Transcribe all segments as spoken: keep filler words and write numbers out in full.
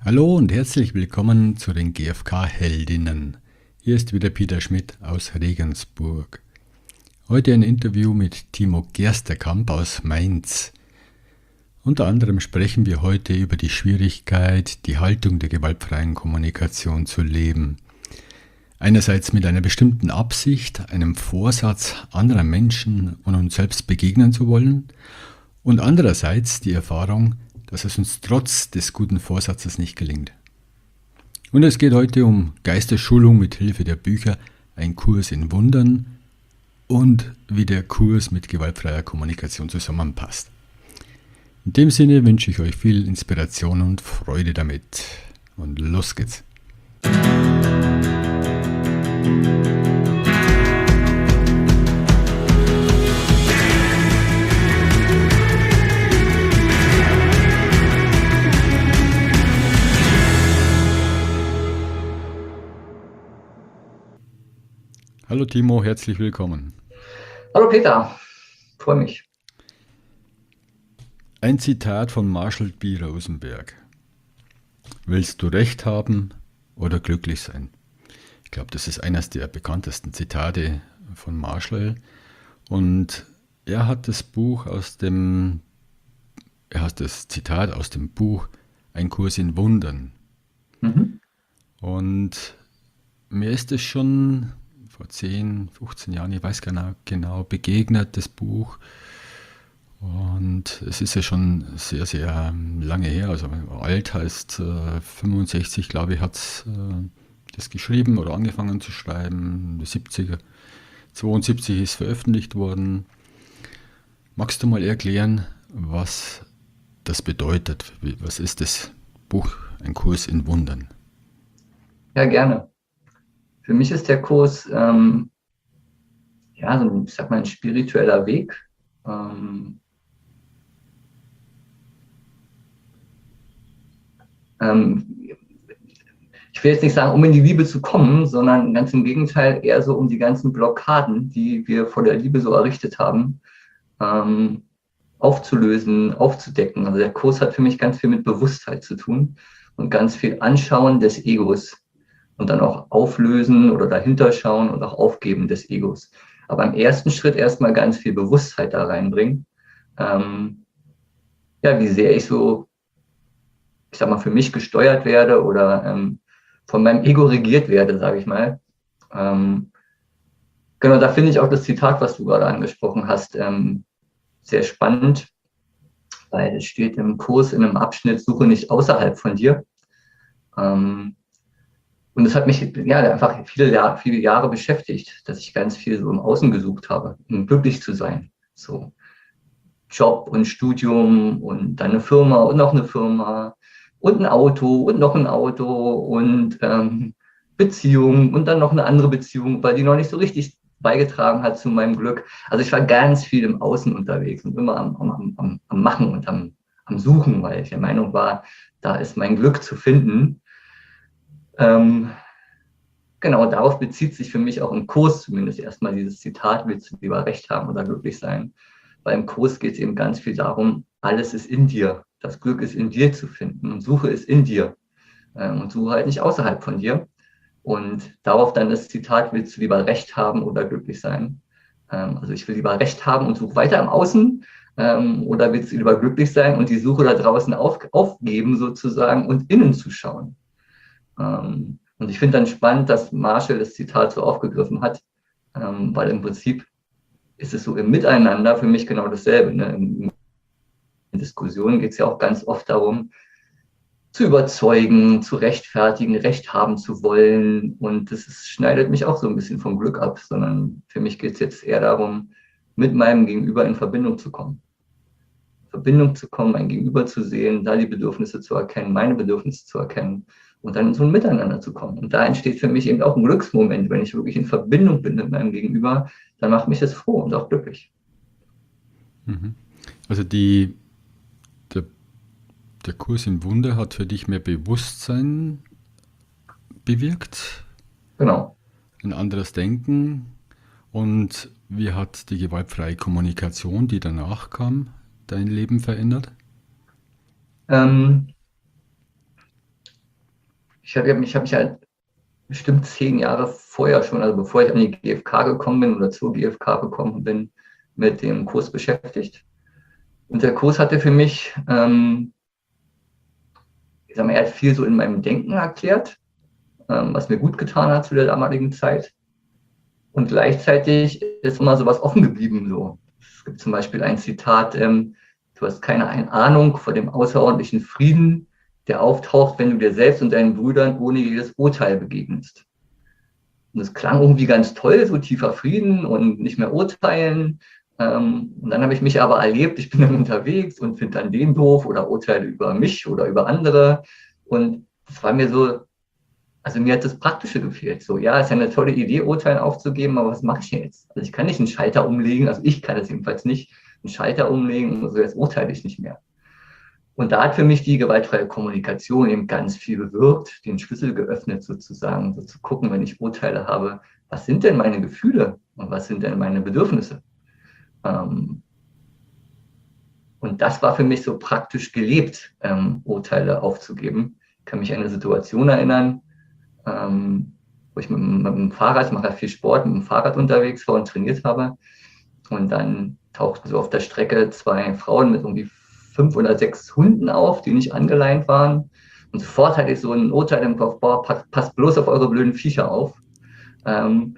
Hallo und herzlich willkommen zu den G F K-Heldinnen. Hier ist wieder Peter Schmidt aus Regensburg. Heute ein Interview mit Timo Gersterkamp aus Mainz. Unter anderem sprechen wir heute über die Schwierigkeit, die Haltung der gewaltfreien Kommunikation zu leben. Einerseits mit einer bestimmten Absicht, einem Vorsatz, anderen Menschen und uns selbst begegnen zu wollen, und andererseits die Erfahrung, dass es uns trotz des guten Vorsatzes nicht gelingt. Und es geht heute um Geistesschulung mit Hilfe der Bücher Ein Kurs in Wundern und wie der Kurs mit gewaltfreier Kommunikation zusammenpasst. In dem Sinne wünsche ich euch viel Inspiration und Freude damit. Und los geht's. Hallo Timo, herzlich willkommen. Hallo Peter, freue mich. Ein Zitat von Marshall B. Rosenberg. Willst du Recht haben oder glücklich sein? Ich glaube, das ist eines der bekanntesten Zitate von Marshall. Und er hat das Buch aus dem, er hat das Zitat aus dem Buch Ein Kurs in Wundern. Mhm. Und mir ist es schon vor zehn, fünfzehn Jahren, ich weiß genau, genau, begegnet, das Buch. Und es ist ja schon sehr, sehr lange her, also alt heißt äh, fünfundsechzig, glaube ich, hat es äh, das geschrieben oder angefangen zu schreiben, die siebziger, zweiundsiebzig ist veröffentlicht worden. Magst du mal erklären, was das bedeutet? Was ist das Buch Ein Kurs in Wundern? Ja, gerne. Für mich ist der Kurs, ähm, ja, so ein, ich sag mal, ein spiritueller Weg. Ähm, ähm, ich will jetzt nicht sagen, um in die Liebe zu kommen, sondern ganz im Gegenteil, eher so um die ganzen Blockaden, die wir vor der Liebe so errichtet haben, ähm, aufzulösen, aufzudecken. Also der Kurs hat für mich ganz viel mit Bewusstheit zu tun und ganz viel Anschauen des Egos. Und dann auch auflösen oder dahinter schauen und auch aufgeben des Egos. Aber im ersten Schritt erstmal ganz viel Bewusstheit da reinbringen. Ähm, ja, wie sehr ich so, ich sag mal, für mich gesteuert werde oder ähm, von meinem Ego regiert werde, sage ich mal. Ähm, genau, da finde ich auch das Zitat, was du gerade angesprochen hast, ähm, sehr spannend, weil es steht im Kurs in einem Abschnitt, suche nicht außerhalb von dir. Ähm, Und es hat mich ja einfach viele Jahre, viele Jahre beschäftigt, dass ich ganz viel so im Außen gesucht habe, um glücklich zu sein. So Job und Studium und dann eine Firma und noch eine Firma und ein Auto und noch ein Auto und ähm, Beziehung und dann noch eine andere Beziehung, weil die noch nicht so richtig beigetragen hat zu meinem Glück. Also ich war ganz viel im Außen unterwegs und immer am, am, am, am Machen und am, am Suchen, weil ich der Meinung war, da ist mein Glück zu finden. Ähm, Genau, darauf bezieht sich für mich auch im Kurs zumindest erstmal dieses Zitat, willst du lieber Recht haben oder glücklich sein? Weil im Kurs geht es eben ganz viel darum, alles ist in dir. Das Glück ist in dir zu finden und Suche ist in dir. Ähm, und Suche halt nicht außerhalb von dir. Und darauf dann das Zitat, willst du lieber Recht haben oder glücklich sein? Ähm, also ich will lieber Recht haben und suche weiter im Außen, ähm, oder willst du lieber glücklich sein und die Suche da draußen auf, aufgeben sozusagen und innen zu schauen? Ähm, und ich finde dann spannend, dass Marshall das Zitat so aufgegriffen hat, ähm, weil im Prinzip ist es so im Miteinander für mich genau dasselbe. Ne? In, in Diskussionen geht es ja auch ganz oft darum, zu überzeugen, zu rechtfertigen, Recht haben zu wollen. Und das ist, schneidet mich auch so ein bisschen vom Glück ab, sondern für mich geht es jetzt eher darum, mit meinem Gegenüber in Verbindung zu kommen. In Verbindung zu kommen, mein Gegenüber zu sehen, da die Bedürfnisse zu erkennen, meine Bedürfnisse zu erkennen. Und dann in so ein Miteinander zu kommen. Und da entsteht für mich eben auch ein Glücksmoment, wenn ich wirklich in Verbindung bin mit meinem Gegenüber, dann macht mich das froh und auch glücklich. Mhm. Also die, der, der Kurs in Wunder hat für dich mehr Bewusstsein bewirkt, Genau. ein anderes Denken. Und wie hat die gewaltfreie Kommunikation, die danach kam, dein Leben verändert? Ähm, ich habe mich, hab mich halt bestimmt zehn Jahre vorher schon, also bevor ich an die G F K gekommen bin oder zur G F K gekommen bin, mit dem Kurs beschäftigt. Und der Kurs hatte für mich, ähm, ich sag mal, er hat viel so in meinem Denken erklärt, ähm, was mir gut getan hat zu der damaligen Zeit. Und gleichzeitig ist immer so was offen geblieben. So. Es gibt zum Beispiel ein Zitat, ähm, du hast keine Ahnung vor dem außerordentlichen Frieden, der auftaucht, wenn du dir selbst und deinen Brüdern ohne jedes Urteil begegnest. Und es klang irgendwie ganz toll, so tiefer Frieden und nicht mehr urteilen. Ähm, und dann habe ich mich aber erlebt, ich bin dann unterwegs und finde dann den doof oder urteile über mich oder über andere. Und das war mir so, also mir hat das Praktische gefehlt. So, ja, ist ja eine tolle Idee, Urteilen aufzugeben, aber was mache ich jetzt? Also ich kann nicht einen Schalter umlegen, also ich kann es jedenfalls nicht, einen Schalter umlegen und so, jetzt urteile ich nicht mehr. Und da hat für mich die gewaltfreie Kommunikation eben ganz viel bewirkt, den Schlüssel geöffnet sozusagen, so zu gucken, wenn ich Urteile habe, was sind denn meine Gefühle und was sind denn meine Bedürfnisse? Ähm, und das war für mich so praktisch gelebt, ähm, Urteile aufzugeben. Ich kann mich an eine Situation erinnern, ähm, wo ich mit, mit dem Fahrrad, ich mache ja viel Sport, mit dem Fahrrad unterwegs war und trainiert habe. Und dann tauchten so auf der Strecke zwei Frauen mit irgendwie fünf oder sechs Hunden auf, die nicht angeleint waren. Und sofort hatte ich so ein Urteil im Kopf, boah, passt, passt bloß auf eure blöden Viecher auf. Ähm,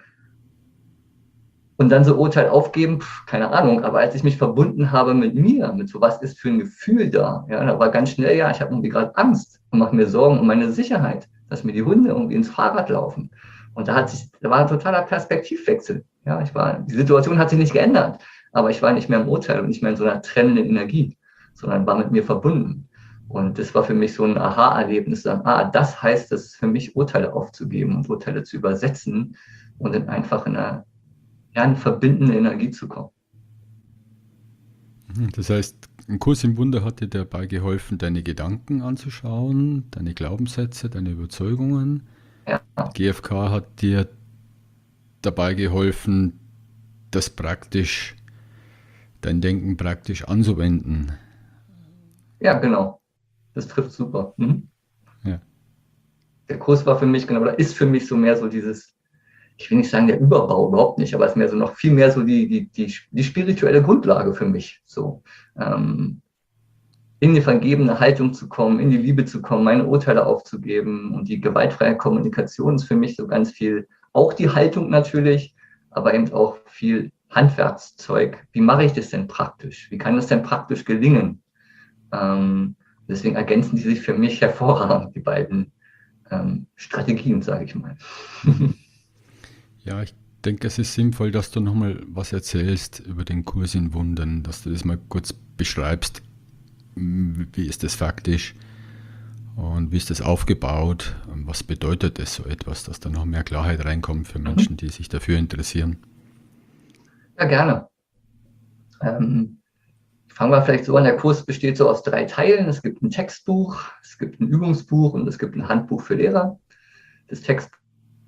und dann so Urteil aufgeben, pf, keine Ahnung, aber als ich mich verbunden habe mit mir, mit so was ist für ein Gefühl da, ja, da war ganz schnell, ja, ich habe irgendwie gerade Angst und mache mir Sorgen um meine Sicherheit, dass mir die Hunde irgendwie ins Fahrrad laufen. Und da hat sich, da war ein totaler Perspektivwechsel. Ja, ich war, die Situation hat sich nicht geändert, aber ich war nicht mehr im Urteil und nicht mehr in so einer trennenden Energie, sondern war mit mir verbunden. Und das war für mich so ein Aha-Erlebnis, sagen, ah, das heißt es für mich, Urteile aufzugeben und Urteile zu übersetzen und dann einfach in einer, ja, eine verbindende Energie zu kommen. Das heißt, ein Kurs im Wunder hat dir dabei geholfen, deine Gedanken anzuschauen, deine Glaubenssätze, deine Überzeugungen. Ja, G F K hat dir dabei geholfen, das praktisch, dein Denken praktisch anzuwenden. ja, genau. Das trifft super. Mhm. Ja. Der Kurs war für mich, genau, oder ist für mich so mehr so dieses, ich will nicht sagen der Überbau, überhaupt nicht, aber es ist mehr so noch viel mehr so die, die, die, die spirituelle Grundlage für mich. So, ähm, in die vergebene Haltung zu kommen, in die Liebe zu kommen, meine Urteile aufzugeben und die gewaltfreie Kommunikation ist für mich so ganz viel, auch die Haltung natürlich, aber eben auch viel Handwerkszeug. Wie mache ich das denn praktisch? Wie kann das denn praktisch gelingen? Ähm, deswegen ergänzen die sich für mich hervorragend, die beiden ähm, Strategien, sage ich mal. Ja, ich denke, es ist sinnvoll, dass du nochmal was erzählst über den Kurs in Wundern, dass du das mal kurz beschreibst. Wie ist das faktisch und wie ist das aufgebaut? Was bedeutet das so etwas, dass da noch mehr Klarheit reinkommt für Menschen, die sich dafür interessieren? Ja, gerne. Ähm, fangen wir vielleicht so an, der Kurs besteht so aus drei Teilen. Es gibt ein Textbuch, es gibt ein Übungsbuch und es gibt ein Handbuch für Lehrer. Das Textbuch,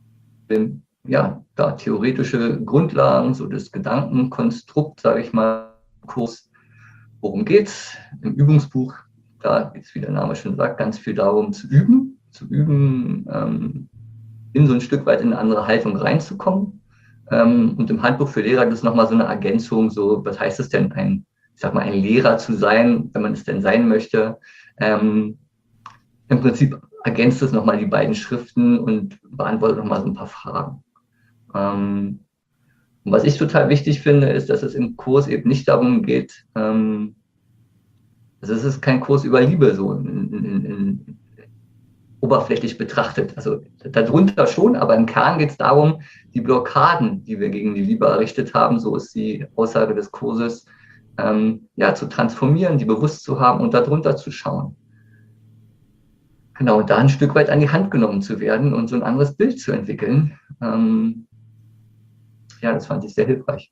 ja, da theoretische Grundlagen, so das Gedankenkonstrukt, sage ich mal, Kurs. Worum geht's? Im Übungsbuch, da geht es, wie der Name schon sagt, ganz viel darum zu üben, zu üben, ähm, in so ein Stück weit in eine andere Haltung reinzukommen. Ähm, und im Handbuch für Lehrer, das ist nochmal so eine Ergänzung, so, was heißt es denn, ein, ich sag mal, ein Lehrer zu sein, wenn man es denn sein möchte. Ähm, Im Prinzip ergänzt es nochmal die beiden Schriften und beantwortet nochmal so ein paar Fragen. Ähm, und was ich total wichtig finde, ist, dass es im Kurs eben nicht darum geht, ähm, also es ist kein Kurs über Liebe so in, in, in, oberflächlich betrachtet. Also darunter schon, aber im Kern geht es darum, die Blockaden, die wir gegen die Liebe errichtet haben, so ist die Aussage des Kurses, ähm, ja, zu transformieren, die bewusst zu haben und darunter zu schauen. Genau, und da ein Stück weit an die Hand genommen zu werden und so ein anderes Bild zu entwickeln. Ähm, ja, das fand ich sehr hilfreich.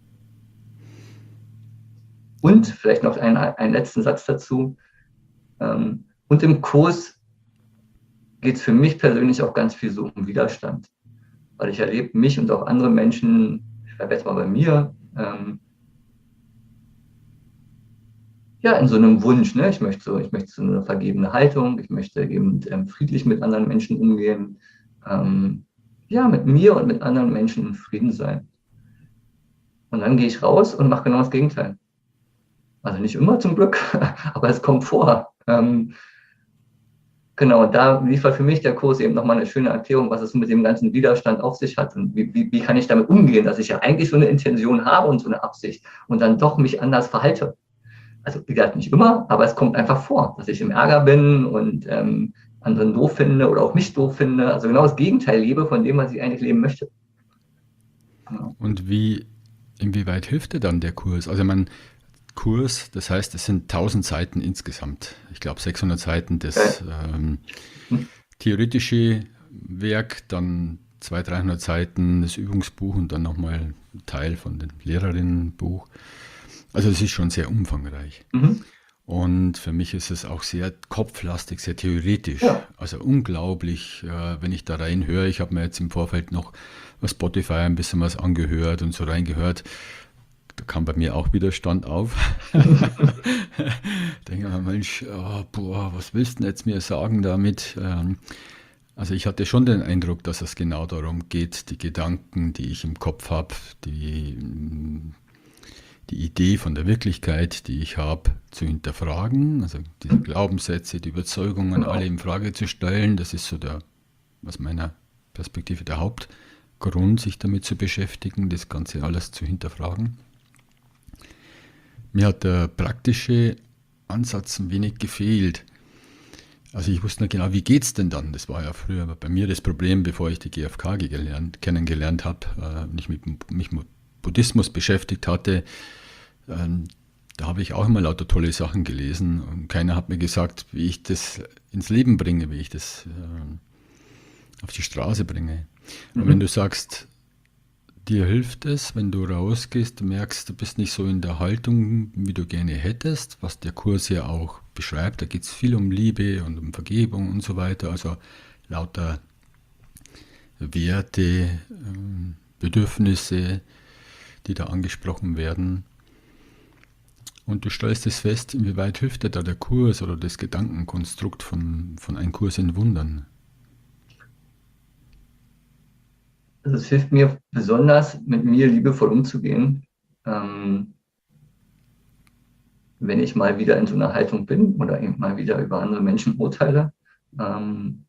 Und vielleicht noch einen, einen letzten Satz dazu. Ähm, und im Kurs geht es für mich persönlich auch ganz viel so um Widerstand. Weil ich erlebe mich und auch andere Menschen, ich bleibe jetzt mal bei mir, ähm, ja, in so einem Wunsch, ne? Ich möchte so, ich möchte so eine vergebene Haltung, ich möchte eben ähm, friedlich mit anderen Menschen umgehen, ähm, ja, mit mir und mit anderen Menschen in Frieden sein. Und dann gehe ich raus und mache genau das Gegenteil. Also nicht immer zum Glück, aber es kommt vor. Ähm, genau, und da liefert für mich der Kurs eben nochmal eine schöne Erklärung, was es mit dem ganzen Widerstand auf sich hat und wie, wie, wie kann ich damit umgehen, dass ich ja eigentlich so eine Intention habe und so eine Absicht und dann doch mich anders verhalte. Also wie gesagt, nicht immer, aber es kommt einfach vor, dass ich im Ärger bin und ähm, anderen doof finde oder auch mich doof finde. Also genau das Gegenteil lebe von dem, was ich eigentlich leben möchte. Genau. Und wie, inwieweit hilft dir dann der Kurs? Also mein Kurs, das heißt, es sind tausend Seiten insgesamt. Ich glaube sechshundert Seiten das ähm, theoretische Werk, dann zweihundert, dreihundert Seiten das Übungsbuch und dann nochmal ein Teil von dem Lehrerinnenbuch. Also es ist schon sehr umfangreich. Mhm. Und für mich ist es auch sehr kopflastig, sehr theoretisch. Ja. Also unglaublich, äh, wenn ich da reinhöre. Ich habe mir jetzt im Vorfeld noch auf Spotify ein bisschen was angehört und so reingehört. Da kam bei mir auch Widerstand auf. Denke mir, Mensch, oh, boah, was willst du denn jetzt mir sagen damit? Ähm, also ich hatte schon den Eindruck, dass es genau darum geht, die Gedanken, die ich im Kopf habe, die, die Idee von der Wirklichkeit, die ich habe, zu hinterfragen. Also diese Glaubenssätze, die Überzeugungen, Genau. alle in Frage zu stellen. Das ist so der, aus meiner Perspektive der Hauptgrund, sich damit zu beschäftigen, das Ganze alles zu hinterfragen. Mir hat der praktische Ansatz ein wenig gefehlt. Also ich wusste nicht genau, wie geht es denn dann? Das war ja früher bei mir das Problem, bevor ich die G F K gelernt, kennengelernt habe, äh, mich mit mich mit Buddhismus beschäftigt hatte. Ähm, da habe ich auch immer lauter tolle Sachen gelesen und keiner hat mir gesagt, wie ich das ins Leben bringe, wie ich das äh, auf die Straße bringe. Und Mhm. wenn du sagst, dir hilft es, wenn du rausgehst, du merkst, du bist nicht so in der Haltung, wie du gerne hättest, was der Kurs ja auch beschreibt. Da geht es viel um Liebe und um Vergebung und so weiter. Also lauter Werte, ähm, Bedürfnisse, die da angesprochen werden. Und du stellst es fest, inwieweit hilft dir da der Kurs oder das Gedankenkonstrukt von, von Ein Kurs in Wundern? Also es hilft mir besonders, mit mir liebevoll umzugehen, ähm, wenn ich mal wieder in so einer Haltung bin oder eben mal wieder über andere Menschen urteile. Ähm,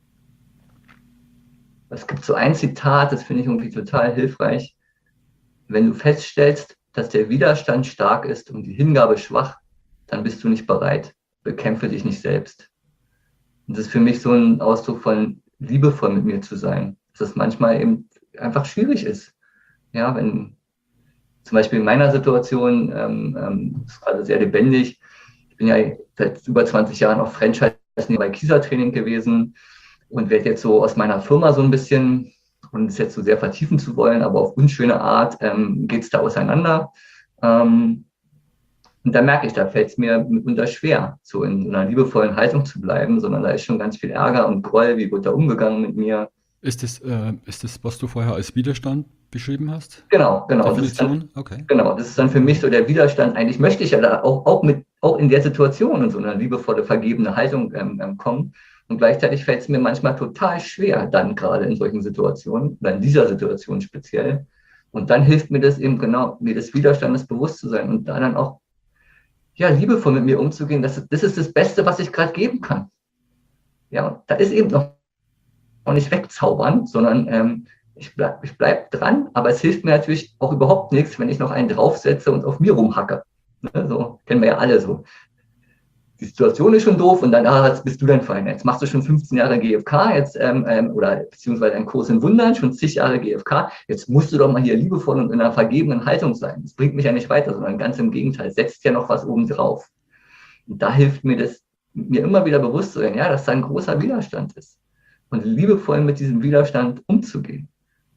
es gibt so ein Zitat, das finde ich irgendwie total hilfreich. Wenn du feststellst, dass der Widerstand stark ist und die Hingabe schwach, dann bist du nicht bereit. Bekämpfe dich nicht selbst. Und das ist für mich so ein Ausdruck von liebevoll mit mir zu sein. Dass es manchmal eben einfach schwierig ist. Ja, wenn zum Beispiel in meiner Situation, ähm, ähm, ist gerade sehr lebendig. Ich bin ja seit über zwanzig Jahren auf Franchise bei Kieser Training gewesen und werde jetzt so aus meiner Firma so ein bisschen, und es jetzt so sehr vertiefen zu wollen, aber auf unschöne Art ähm, geht es da auseinander. Ähm, und da merke ich, da fällt es mir mitunter schwer, so in so einer liebevollen Haltung zu bleiben, sondern da ist schon ganz viel Ärger und Groll, wie wird da umgegangen mit mir. Ist das, äh, ist das, was du vorher als Widerstand beschrieben hast? Genau, genau. Das ist dann, Definition? Okay. genau, das ist dann für mich so der Widerstand. Eigentlich möchte ich ja da auch, auch, mit, auch in der Situation in so eine liebevolle, vergebene Haltung ähm, ähm, kommen. Und gleichzeitig fällt es mir manchmal total schwer, dann gerade in solchen Situationen, oder in dieser Situation speziell. Und dann hilft mir das eben genau, mir des Widerstandes bewusst zu sein und da dann auch ja, liebevoll mit mir umzugehen. Das, das ist das Beste, was ich gerade geben kann. Ja, da ist eben noch nicht wegzaubern, sondern ähm, ich bleibe ich bleib dran, aber es hilft mir natürlich auch überhaupt nichts, wenn ich noch einen draufsetze und auf mir rumhacke. Ne, so kennen wir ja alle so. Die Situation ist schon doof und dann, ah, jetzt bist du dein Verein. Jetzt machst du schon fünfzehn Jahre G F K, jetzt, ähm, ähm, oder beziehungsweise einen Kurs in Wundern, schon zig Jahre G F K. Jetzt musst du doch mal hier liebevoll und in einer vergebenen Haltung sein. Das bringt mich ja nicht weiter, sondern ganz im Gegenteil, setzt ja noch was oben drauf. Und da hilft mir das, mir immer wieder bewusst zu werden, ja, dass da ein großer Widerstand ist. Und liebevoll mit diesem Widerstand umzugehen.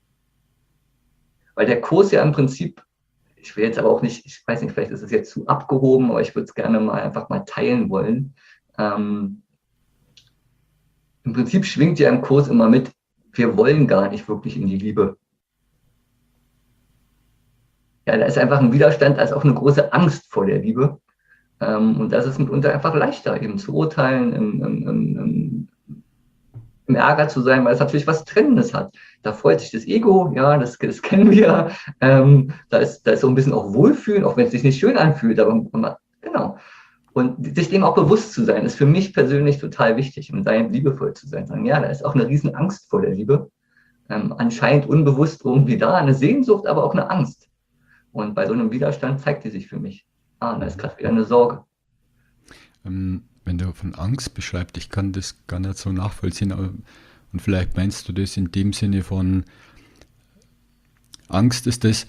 Weil der Kurs ja im Prinzip, ich will jetzt aber auch nicht, ich weiß nicht, vielleicht ist es jetzt zu abgehoben, aber ich würde es gerne mal einfach mal teilen wollen. Ähm, Im Prinzip schwingt ja im Kurs immer mit, wir wollen gar nicht wirklich in die Liebe. Ja, da ist einfach ein Widerstand, da ist auch eine große Angst vor der Liebe. Ähm, und das ist mitunter einfach leichter, eben zu urteilen, im, im, im, im Ärger zu sein, weil es natürlich was Trennendes hat. Da freut sich das Ego, ja, das, das kennen wir. Ähm, da, ist, da ist so ein bisschen auch Wohlfühlen, auch wenn es sich nicht schön anfühlt, aber genau. Und sich dem auch bewusst zu sein, ist für mich persönlich total wichtig und sein liebevoll zu sein. Sagen, ja, da ist auch eine riesen Angst vor der Liebe. Ähm, anscheinend unbewusst irgendwie da, eine Sehnsucht, aber auch eine Angst. Und bei so einem Widerstand zeigt die sich für mich. Ah, da ist gerade wieder eine Sorge. Ähm, wenn du von Angst beschreibst, ich kann das gar nicht so nachvollziehen, aber, und vielleicht meinst du das in dem Sinne von Angst ist das,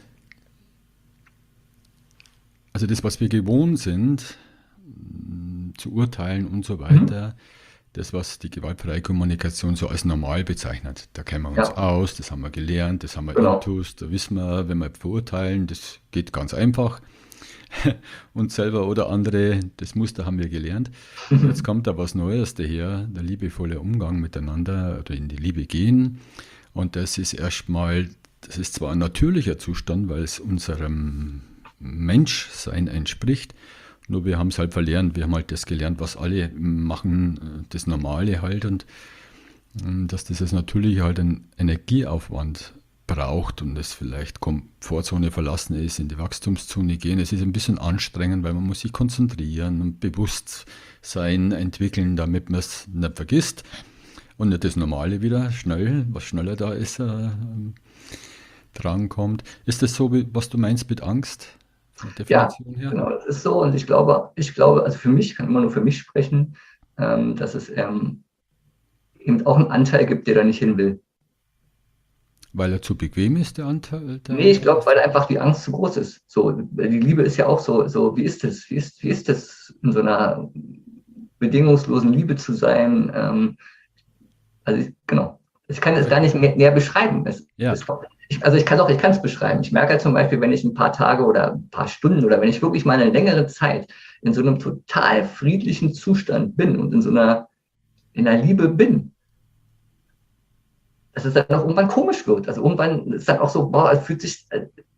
also das, was wir gewohnt sind, mh, zu urteilen und so Mhm. weiter, das, was die gewaltfreie Kommunikation so als normal bezeichnet. Da kennen wir uns Ja, aus, das haben wir gelernt, das haben wir genau. intus, da wissen wir, wenn wir verurteilen, das geht ganz einfach. Uns selber oder andere, das Muster haben wir gelernt. Und jetzt kommt da was Neues daher, der liebevolle Umgang miteinander oder in die Liebe gehen. Und das ist erstmal, das ist zwar ein natürlicher Zustand, weil es unserem Menschsein entspricht, nur wir haben es halt verlernt. Wir haben halt das gelernt, was alle machen, das Normale halt. Und ähm, dass dieses Natürliche halt einen Energieaufwand braucht und es vielleicht Komfortzone verlassen ist, in die Wachstumszone gehen. Es ist ein bisschen anstrengend, weil man muss sich konzentrieren und Bewusstsein entwickeln, damit man es nicht vergisst und nicht das Normale wieder schnell, was schneller da ist, äh, drankommt. Ist das so, wie- was du meinst mit Angst, von der Ja, Definition her? genau, das ist so. Und ich glaube, ich glaube, also für mich, ich kann immer nur für mich sprechen, ähm, dass es ähm, eben auch einen Anteil gibt, der da nicht hin will. Weil er zu bequem ist, der Anteil, der Nee, ich Anteil glaube, ist. weil einfach die Angst zu groß ist. So, die Liebe ist ja auch so, so, wie ist es? Wie ist, wie ist es, in so einer bedingungslosen Liebe zu sein? Ähm, also ich, genau. Ich kann es Okay. gar nicht mehr, näher beschreiben. Es, Ja. es, ich, also ich kann auch, ich kann es beschreiben. Ich merke halt zum Beispiel, wenn ich ein paar Tage oder ein paar Stunden oder wenn ich wirklich mal eine längere Zeit in so einem total friedlichen Zustand bin und in so einer, in einer Liebe bin, dass es dann auch irgendwann komisch wird. Also irgendwann ist dann auch so, boah, es fühlt sich,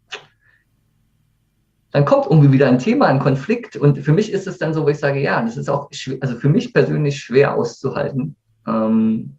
dann kommt irgendwie wieder ein Thema, ein Konflikt. Und für mich ist es dann so, wo ich sage, ja, das ist auch, also für mich persönlich schwer auszuhalten. Ähm,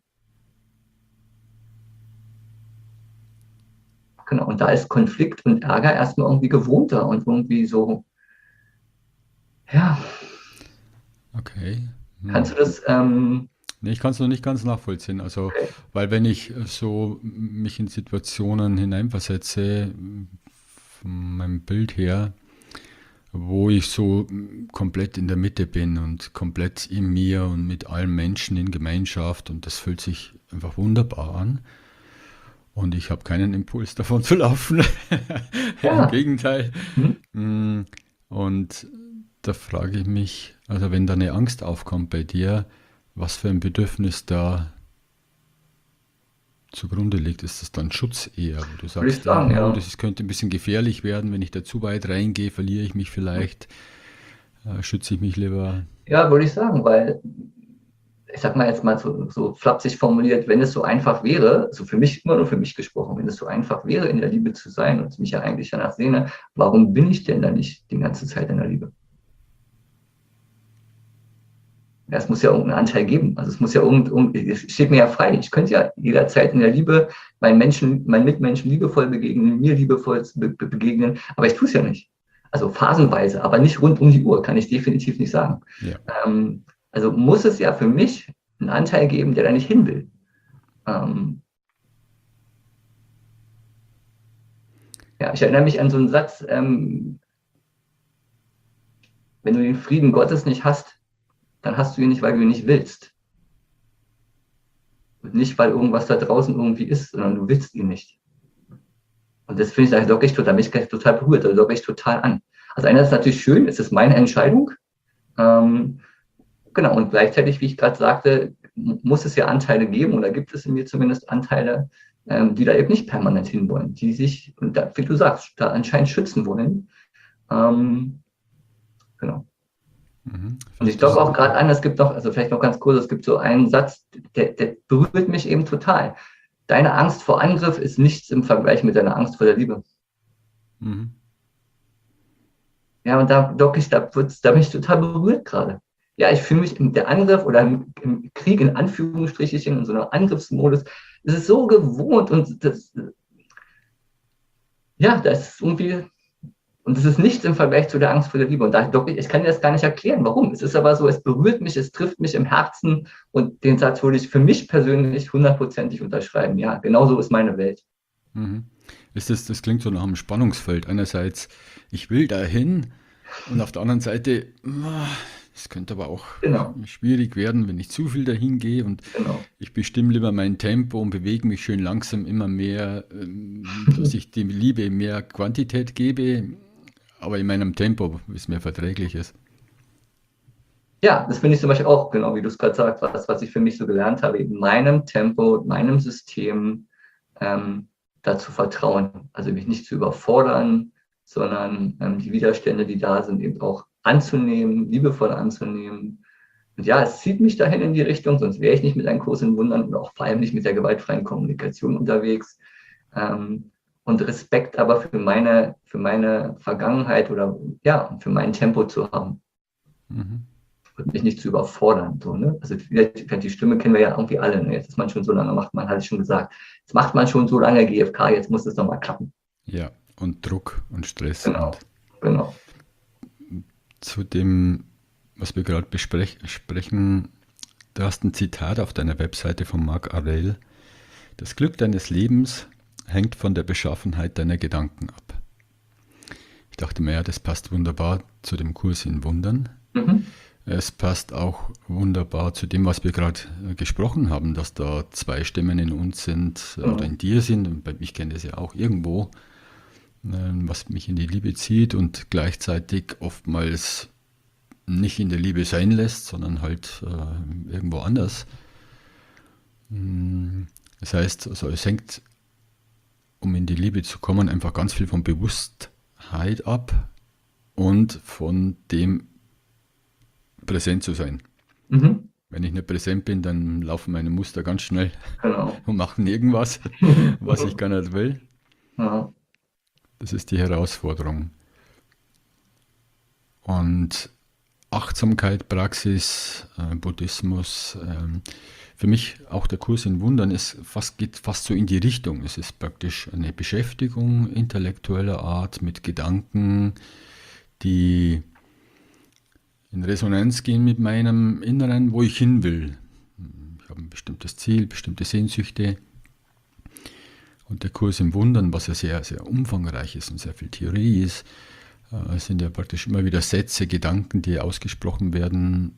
genau, und da ist Konflikt und Ärger erstmal irgendwie gewohnter und irgendwie so, ja, Okay. kannst Hm. du das, ähm, Nee, ich kann es noch nicht ganz nachvollziehen. Also, okay, weil wenn ich äh, so mich in Situationen hineinversetze, m, von meinem Bild her, wo ich so m, komplett in der Mitte bin und komplett in mir und mit allen Menschen in Gemeinschaft und das fühlt sich einfach wunderbar an und ich habe keinen Impuls davon zu laufen. Im ja, Gegenteil. hm, Mm, Und da frage ich mich, also wenn da eine Angst aufkommt bei dir, was für ein Bedürfnis da zugrunde liegt, ist das dann Schutz eher, wo du würde ich sagst, ja, sagen, oh, ja. das ist, könnte ein bisschen gefährlich werden, wenn ich da zu weit reingehe, verliere ich mich vielleicht, äh, schütze ich mich lieber. Ja, würde ich sagen, weil ich sag mal jetzt mal so, so flapsig formuliert, wenn es so einfach wäre, so für mich, immer nur für mich gesprochen, wenn es so einfach wäre, in der Liebe zu sein und ich mich ja eigentlich danach sehne, warum bin ich denn da nicht die ganze Zeit in der Liebe? Ja, es muss ja irgendeinen Anteil geben. Also es muss ja irgend, irgend, es steht mir ja frei. Ich könnte ja jederzeit in der Liebe meinen Menschen, meinen Mitmenschen liebevoll begegnen, mir liebevoll be be begegnen, aber ich tue es ja nicht. Also phasenweise, aber nicht rund um die Uhr, kann ich definitiv nicht sagen. Ja. Ähm, also muss es ja für mich einen Anteil geben, der da nicht hin will. Ähm, ja, ich erinnere mich an so einen Satz, ähm, wenn du den Frieden Gottes nicht hast, dann hast du ihn nicht, weil du ihn nicht willst. Und nicht, weil irgendwas da draußen irgendwie ist, sondern du willst ihn nicht. Und das finde ich, da docke ich total, mich total berührt, da docke ich total an. Also einer ist natürlich schön, es ist meine Entscheidung. Ähm, genau, und gleichzeitig, wie ich gerade sagte, muss es ja Anteile geben, oder gibt es in mir zumindest Anteile, ähm, die da eben nicht permanent hinwollen, die sich, und da, wie du sagst, da anscheinend schützen wollen. Ähm, genau. Mhm. Und ich Findest du glaube es? auch gerade an, es gibt noch, also vielleicht noch ganz kurz, es gibt so einen Satz, der, der berührt mich eben total. Deine Angst vor Angriff ist nichts im Vergleich mit deiner Angst vor der Liebe. Mhm. Ja, und da wirklich, da, wird's, da bin ich total berührt gerade. Ja, ich fühle mich im der Angriff oder im, im Krieg in Anführungsstrichen, in so einem Angriffsmodus, das ist so gewohnt und das, ja, das ist irgendwie, und das ist nichts im Vergleich zu der Angst vor der Liebe. Und da, doch, ich kann dir das gar nicht erklären, warum. Es ist aber so, es berührt mich, es trifft mich im Herzen und den Satz würde ich für mich persönlich hundertprozentig unterschreiben. Ja, genau so ist meine Welt. Mhm. Ist das, das klingt so nach einem Spannungsfeld. Einerseits, ich will dahin und auf der anderen Seite, ah, es könnte aber auch Genau, schwierig werden, wenn ich zu viel dahin gehe und genau. ich bestimme lieber mein Tempo und bewege mich schön langsam immer mehr, ähm, dass ich dem Liebe mehr Quantität gebe, aber in meinem Tempo, wie es mir verträglich ist. Ja, das finde ich zum Beispiel auch, genau wie du es gerade sagst, was, was ich für mich so gelernt habe, in meinem Tempo, meinem System ähm, dazu vertrauen. Also mich nicht zu überfordern, sondern ähm, die Widerstände, die da sind, eben auch anzunehmen, liebevoll anzunehmen. Und ja, es zieht mich dahin in die Richtung, sonst wäre ich nicht mit einem Kurs in Wundern und auch vor allem nicht mit der gewaltfreien Kommunikation unterwegs. Ähm, und Respekt aber für meine, für meine Vergangenheit oder ja, für mein Tempo zu haben Mhm. und mich nicht zu überfordern. So, ne? Also die Stimme kennen wir ja irgendwie alle. Ne? Jetzt ist man schon so lange, macht man, hatte ich schon gesagt, jetzt macht man schon so lange G F K, jetzt muss es doch mal klappen. Ja, und Druck und Stress und Genau, genau. zu dem, was wir gerade besprechen, du hast ein Zitat auf deiner Webseite von Marc Aurèle. Das Glück deines Lebens hängt von der Beschaffenheit deiner Gedanken ab. Ich dachte mir, ja, das passt wunderbar zu dem Kurs in Wundern. Mhm. Es passt auch wunderbar zu dem, was wir gerade äh, gesprochen haben, dass da zwei Stimmen in uns sind äh, oder Genau. in dir sind. Und bei- ich kenne das ja auch irgendwo, äh, was mich in die Liebe zieht und gleichzeitig oftmals nicht in der Liebe sein lässt, sondern halt äh, irgendwo anders. Mm, Das heißt, also es hängt, um in die Liebe zu kommen, einfach ganz viel von Bewusstheit ab und von dem präsent zu sein. Mhm. Wenn ich nicht präsent bin, dann laufen meine Muster ganz schnell Genau. und machen irgendwas, was ich gar nicht will. Ja. Das ist die Herausforderung. Und Achtsamkeit, Praxis, äh, Buddhismus, ähm, für mich auch der Kurs in Wundern ist fast, geht fast so in die Richtung. Es ist praktisch eine Beschäftigung intellektueller Art mit Gedanken, die in Resonanz gehen mit meinem Inneren, wo ich hin will. Ich habe ein bestimmtes Ziel, bestimmte Sehnsüchte. Und der Kurs im Wundern, was ja sehr, sehr umfangreich ist und sehr viel Theorie ist, äh, sind ja praktisch immer wieder Sätze, Gedanken, die ausgesprochen werden.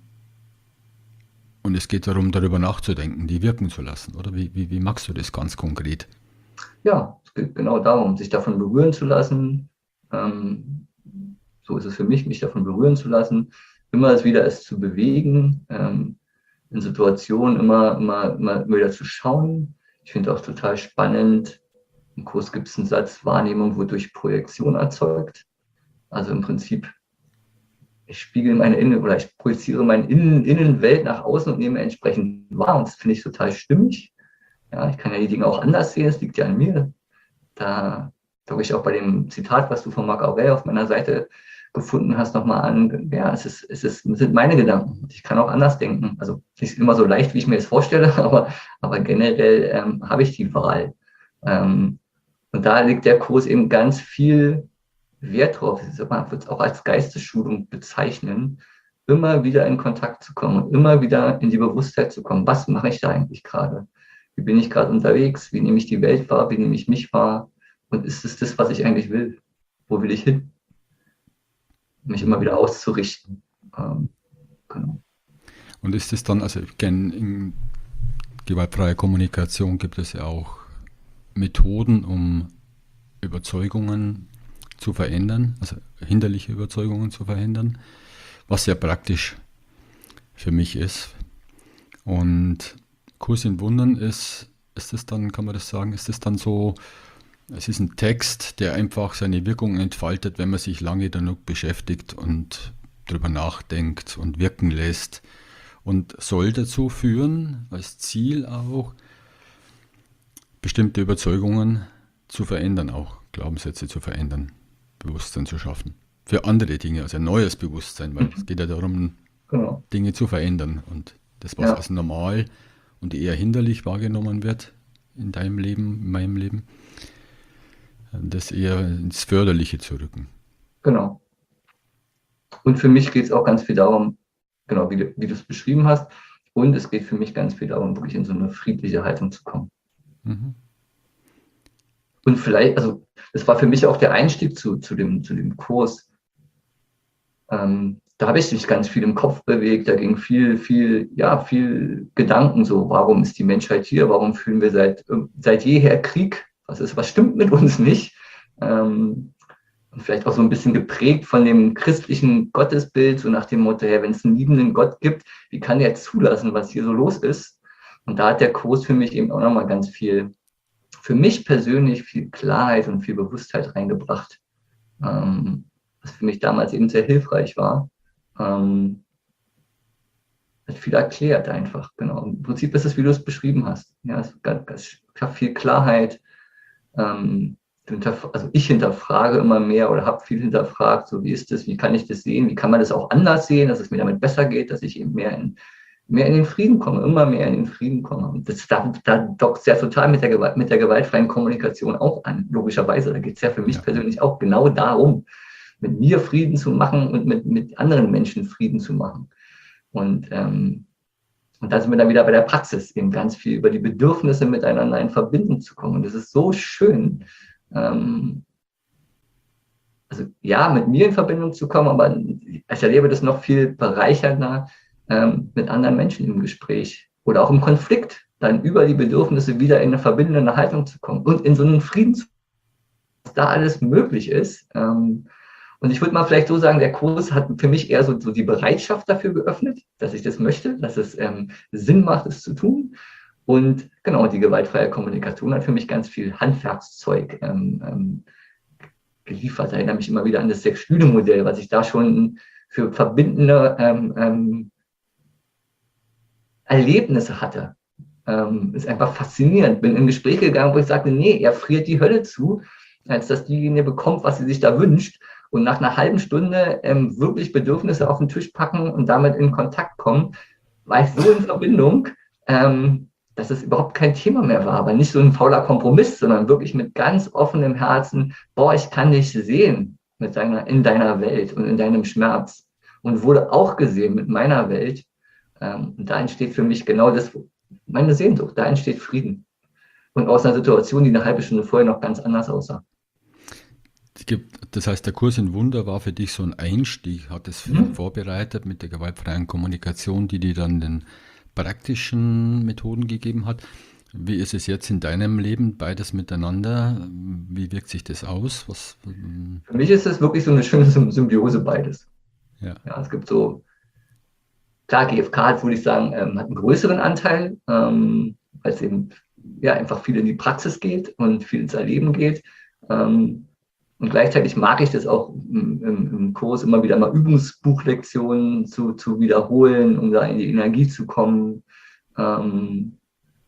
Und es geht darum, darüber nachzudenken, die wirken zu lassen. Oder wie, wie, wie magst du das ganz konkret? Ja, es geht genau darum, sich davon berühren zu lassen. Ähm, so ist es für mich, mich davon berühren zu lassen, immer wieder es zu bewegen, ähm, in Situationen immer, immer, immer wieder zu schauen. Ich finde auch total spannend, im Kurs gibt es einen Satz, Wahrnehmung wodurch Projektion erzeugt. Also im Prinzip, ich spiegel meine Innen- oder ich projiziere meine Innen Innenwelt nach außen und nehme entsprechend wahr. Und das finde ich total stimmig. Ja, ich kann ja die Dinge auch anders sehen, es liegt ja an mir. Da glaube ich auch bei dem Zitat, was du von Marc Aurèle auf meiner Seite gefunden hast, nochmal an. Ja, es, ist, es, ist, es sind meine Gedanken. Ich kann auch anders denken. Also nicht immer so leicht, wie ich mir es vorstelle, aber, aber generell ähm, habe ich die Wahl. Ähm, und da liegt der Kurs eben ganz viel Wert drauf. Ich würde es auch als Geistesschulung bezeichnen, immer wieder in Kontakt zu kommen und immer wieder in die Bewusstheit zu kommen. Was mache ich da eigentlich gerade? Wie bin ich gerade unterwegs? Wie nehme ich die Welt wahr? Wie nehme ich mich wahr? Und ist es das, was ich eigentlich will? Wo will ich hin? Mich immer Mhm. wieder auszurichten. Ähm, genau. Und ist es dann, also ich kenne in gewaltfreier Kommunikation gibt es ja auch Methoden, um Überzeugungen zu verändern, also hinderliche Überzeugungen zu verändern, was sehr praktisch für mich ist. Und Kurs in Wundern ist, ist es dann, kann man das sagen, ist es dann so, es ist ein Text, der einfach seine Wirkung entfaltet, wenn man sich lange genug beschäftigt und drüber nachdenkt und wirken lässt und soll dazu führen, als Ziel auch, bestimmte Überzeugungen zu verändern, auch Glaubenssätze zu verändern, Bewusstsein zu schaffen. für andere Dinge, also ein neues Bewusstsein, weil es geht ja darum, Genau. Dinge zu verändern. Und das, was Ja, als normal und eher hinderlich wahrgenommen wird in deinem Leben, in meinem Leben, das eher ins Förderliche zu rücken. genau. Und für mich geht es auch ganz viel darum, genau wie du, wie du es beschrieben hast. Und es geht für mich ganz viel darum, wirklich in so eine friedliche Haltung zu kommen. Mhm. Und vielleicht, also das war für mich auch der Einstieg zu, zu, dem, zu dem Kurs. Ähm, da habe ich mich ganz viel im Kopf bewegt, da ging viel, viel, ja, viel Gedanken so, warum ist die Menschheit hier, warum fühlen wir seit, seit jeher Krieg, was ist, was stimmt mit uns nicht? Ähm, und vielleicht auch so ein bisschen geprägt von dem christlichen Gottesbild, so nach dem Motto, hey, wenn es einen liebenden Gott gibt, wie kann der zulassen, was hier so los ist? Und da hat der Kurs für mich eben auch nochmal ganz viel, für mich persönlich viel Klarheit und viel Bewusstheit reingebracht. Ähm, was für mich damals eben sehr hilfreich war. Ähm, hat viel erklärt einfach, genau. Im Prinzip ist es, wie du es beschrieben hast. Ja, es schafft viel Klarheit. Ähm, also ich hinterfrage immer mehr oder habe viel hinterfragt, so wie ist das, wie kann ich das sehen, wie kann man das auch anders sehen, dass es mir damit besser geht, dass ich eben mehr in, mehr in den Frieden komme, immer mehr in den Frieden komme. Und das, da, da dockt es ja total mit der, Gewalt, mit der gewaltfreien Kommunikation auch an, logischerweise. Da geht es ja für mich Ja. persönlich auch genau darum, mit mir Frieden zu machen und mit, mit anderen Menschen Frieden zu machen. Und, ähm, und da sind wir dann wieder bei der Praxis, eben ganz viel über die Bedürfnisse miteinander in Verbindung zu kommen. Und das ist so schön, ähm, also ja, mit mir in Verbindung zu kommen, aber ich erlebe das noch viel bereichernder ähm, mit anderen Menschen im Gespräch oder auch im Konflikt, dann über die Bedürfnisse wieder in eine verbindende Haltung zu kommen und in so einen Frieden zu kommen, was da alles möglich ist. Ähm, Und ich würde mal vielleicht so sagen, der Kurs hat für mich eher so, so die Bereitschaft dafür geöffnet, dass ich das möchte, dass es ähm, Sinn macht, es zu tun. Und genau, die gewaltfreie Kommunikation hat für mich ganz viel Handwerkszeug ähm, ähm, geliefert. Ich erinnere mich immer wieder an das Sechs-Stühle-Modell, was ich da schon für verbindende ähm, ähm, Erlebnisse hatte. Ähm, ist einfach faszinierend. Bin in Gespräche gegangen, wo ich sagte, nee, er friert die Hölle zu, als dass diejenige bekommt, was sie sich da wünscht. Und nach einer halben Stunde ähm, wirklich Bedürfnisse auf den Tisch packen und damit in Kontakt kommen, war ich so in Verbindung, ähm, dass es überhaupt kein Thema mehr war. Aber nicht so ein fauler Kompromiss, sondern wirklich mit ganz offenem Herzen, boah, ich kann dich sehen mit deiner, in deiner Welt und in deinem Schmerz. Und wurde auch gesehen mit meiner Welt. Ähm, und da entsteht für mich genau das, meine Sehnsucht, da entsteht Frieden. Und aus einer Situation, die eine halbe Stunde vorher noch ganz anders aussah. Das heißt, der Kurs in Wunder war für dich so ein Einstieg, hat es mhm. vorbereitet mit der gewaltfreien Kommunikation, die dir dann den praktischen Methoden gegeben hat. Wie ist es jetzt in deinem Leben, beides miteinander? Wie wirkt sich das aus? Was, für mich ist es wirklich so eine schöne Symbiose beides. Ja. Ja, es gibt so, klar, G F K hat, würde ich sagen, ähm, hat einen größeren Anteil, ähm, weil es eben ja, einfach viel in die Praxis geht und viel ins Erleben geht. Ähm, Und gleichzeitig mag ich das auch im, im, im Kurs immer wieder mal Übungsbuchlektionen zu, zu wiederholen, um da in die Energie zu kommen. Ähm,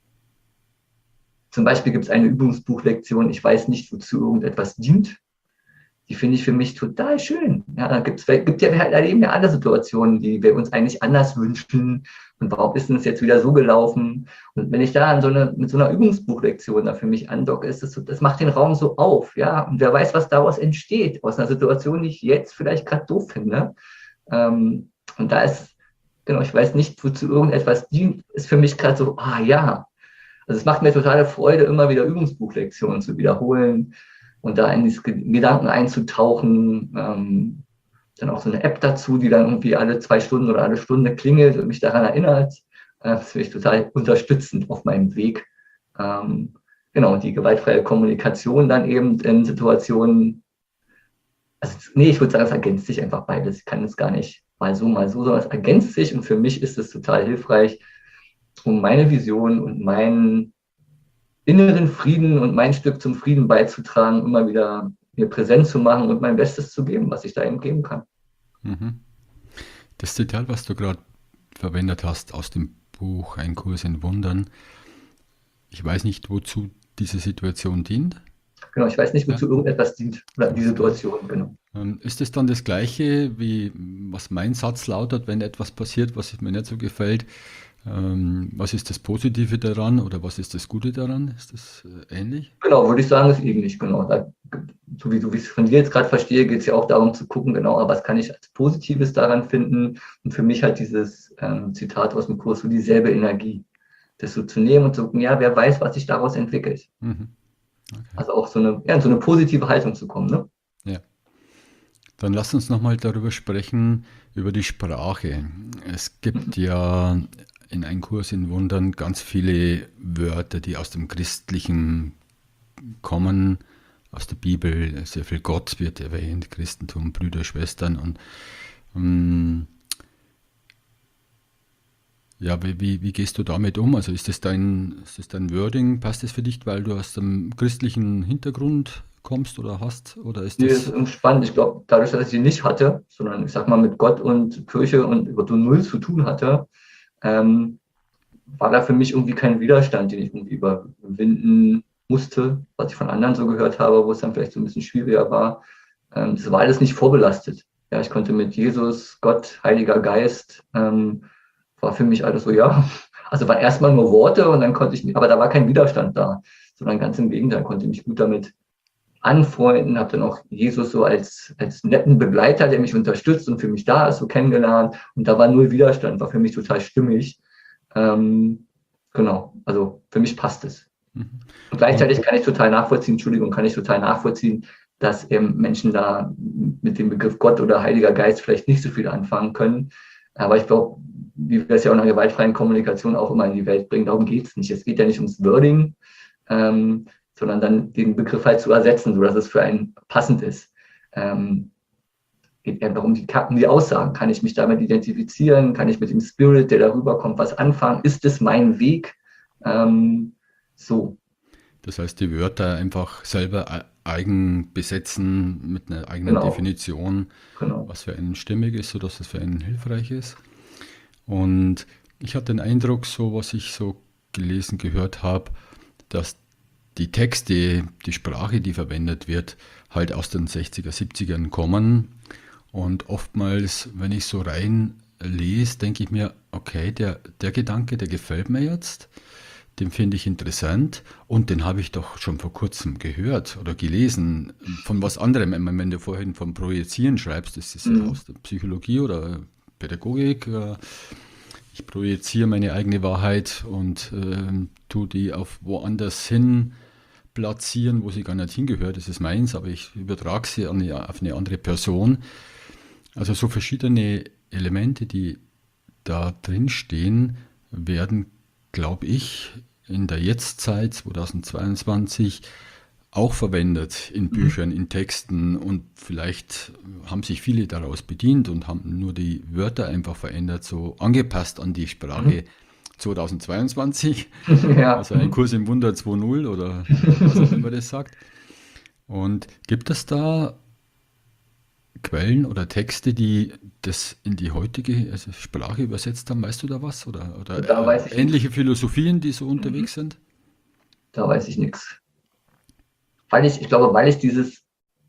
zum Beispiel gibt es eine Übungsbuchlektion, ich weiß nicht, wozu irgendetwas dient. Die finde ich für mich total schön. Ja, da gibt's, gibt ja, wir erleben ja alle Situationen, die wir uns eigentlich anders wünschen. Und warum ist denn das jetzt wieder so gelaufen? Und wenn ich da an so eine, mit so einer Übungsbuchlektion da für mich andocke, ist das so, das macht den Raum so auf, ja. Und wer weiß, was daraus entsteht, aus einer Situation, die ich jetzt vielleicht gerade doof finde. Ähm, und da ist, genau, ich weiß nicht, wozu irgendetwas dient, ist für mich gerade so, ah ja. Also es macht mir totale Freude, immer wieder Übungsbuchlektionen zu wiederholen und da in die Gedanken einzutauchen. Ähm, dann auch so eine App dazu, die dann irgendwie alle zwei Stunden oder alle Stunde klingelt und mich daran erinnert. Das finde ich total unterstützend auf meinem Weg. Ähm, genau, die gewaltfreie Kommunikation dann eben in Situationen, also, nee, ich würde sagen, es ergänzt sich einfach beides. Ich kann es gar nicht mal so, mal so, sondern es ergänzt sich und für mich ist es total hilfreich, um meine Vision und meinen inneren Frieden und mein Stück zum Frieden beizutragen, immer wieder mir präsent zu machen und mein Bestes zu geben, was ich da eben geben kann. Das Zitat, was du gerade verwendet hast aus dem Buch Ein Kurs in Wundern, ich weiß nicht, wozu diese Situation dient. Genau, ich weiß nicht, wozu ja. irgendetwas dient, oder die Situation, genau. Ähm, Ist es dann das Gleiche, wie was mein Satz lautet, wenn etwas passiert, was mir nicht so gefällt? Ähm, was ist das Positive daran oder was ist das Gute daran? Ist das äh, ähnlich? Genau, würde ich sagen, ist ähnlich, genau. Da, so wie, so wie ich es von dir jetzt gerade verstehe, geht es ja auch darum zu gucken, genau, was kann ich als Positives daran finden? Und für mich halt dieses ähm, Zitat aus dem Kurs, so dieselbe Energie, das so zu nehmen und zu gucken, ja, wer weiß, was sich daraus entwickelt. Mhm. Okay. Also auch so eine, ja, in so eine positive Haltung zu kommen, ne? Ja. Dann lass uns nochmal darüber sprechen, über die Sprache. Es gibt Mhm. ja in einem Kurs in Wundern ganz viele Wörter, die aus dem Christlichen kommen, aus der Bibel. Sehr viel Gott wird erwähnt, Christentum, Brüder, Schwestern. Und ähm, ja, wie, wie, wie gehst du damit um? Also ist das dein, ist das dein Wording? Passt das für dich, weil du aus dem christlichen Hintergrund kommst oder hast? Oder ist Nee, das das... ist spannend. Ich glaube, dadurch, dass ich sie nicht hatte, sondern ich sag mal mit Gott und Kirche und über so null zu tun hatte, ähm, war da für mich irgendwie kein Widerstand, den ich irgendwie überwinden musste, was ich von anderen so gehört habe, wo es dann vielleicht so ein bisschen schwieriger war. Ähm, das war alles nicht vorbelastet. Ja, ich konnte mit Jesus, Gott, Heiliger Geist, ähm, war für mich alles so, ja, also war erstmal nur Worte und dann konnte ich, aber da war kein Widerstand da, sondern ganz im Gegenteil, konnte mich gut damit anfreunden, habe dann auch Jesus so als, als netten Begleiter, der mich unterstützt und für mich da ist, so kennengelernt. Und da war null Widerstand, war für mich total stimmig. Ähm, genau, also für mich passt es. Mhm. Und Und gleichzeitig kann ich total nachvollziehen, Entschuldigung, kann ich total nachvollziehen, dass eben Menschen da mit dem Begriff Gott oder Heiliger Geist vielleicht nicht so viel anfangen können. Aber ich glaube, wie wir es ja auch in der gewaltfreien Kommunikation auch immer in die Welt bringen, darum geht es nicht. Es geht ja nicht ums Wording, ähm, sondern dann den Begriff halt zu ersetzen, sodass es für einen passend ist. Ähm, geht einfach um die, um die Aussagen. Kann ich mich damit identifizieren? Kann ich mit dem Spirit, der darüber kommt, was anfangen? Ist es mein Weg? Ähm, so, das heißt, die Wörter einfach selber e- eigen besetzen mit einer eigenen genau, Definition, genau. was für einen stimmig ist, sodass es für einen hilfreich ist. Und ich hatte den Eindruck, so was ich so gelesen, gehört habe, dass die Texte, die Sprache, die verwendet wird, halt aus den sechziger, siebzigern kommen. Und oftmals, wenn ich so rein lese, denke ich mir, okay, der, der Gedanke, der gefällt mir jetzt, den finde ich interessant und den habe ich doch schon vor kurzem gehört oder gelesen von was anderem. Ich meine, wenn du vorhin vom Projizieren schreibst, das ist ja Mhm. aus der Psychologie oder Pädagogik. äh, Ich projiziere meine eigene Wahrheit und ähm, tue die auf woanders hin platzieren, wo sie gar nicht hingehört. Das ist meins, aber ich übertrage sie an eine, auf eine andere Person. Also so verschiedene Elemente, die da drin stehen, werden, glaube ich, in der Jetztzeit zweitausendzweiundzwanzig auch verwendet in Mhm. Büchern, in Texten und vielleicht haben sich viele daraus bedient und haben nur die Wörter einfach verändert, so angepasst an die Sprache Mhm. zweitausendzweiundzwanzig, Ja. also ein Kurs im Wunder zwei Punkt null oder was auch immer das sagt. Und gibt es da Quellen oder Texte, die das in die heutige also Sprache übersetzt haben? Weißt du da was? Oder, Da oder weiß äh, ich nichts. ähnliche Philosophien, die so Mhm. unterwegs sind? Da weiß ich nichts. Weil ich, ich glaube, weil ich dieses,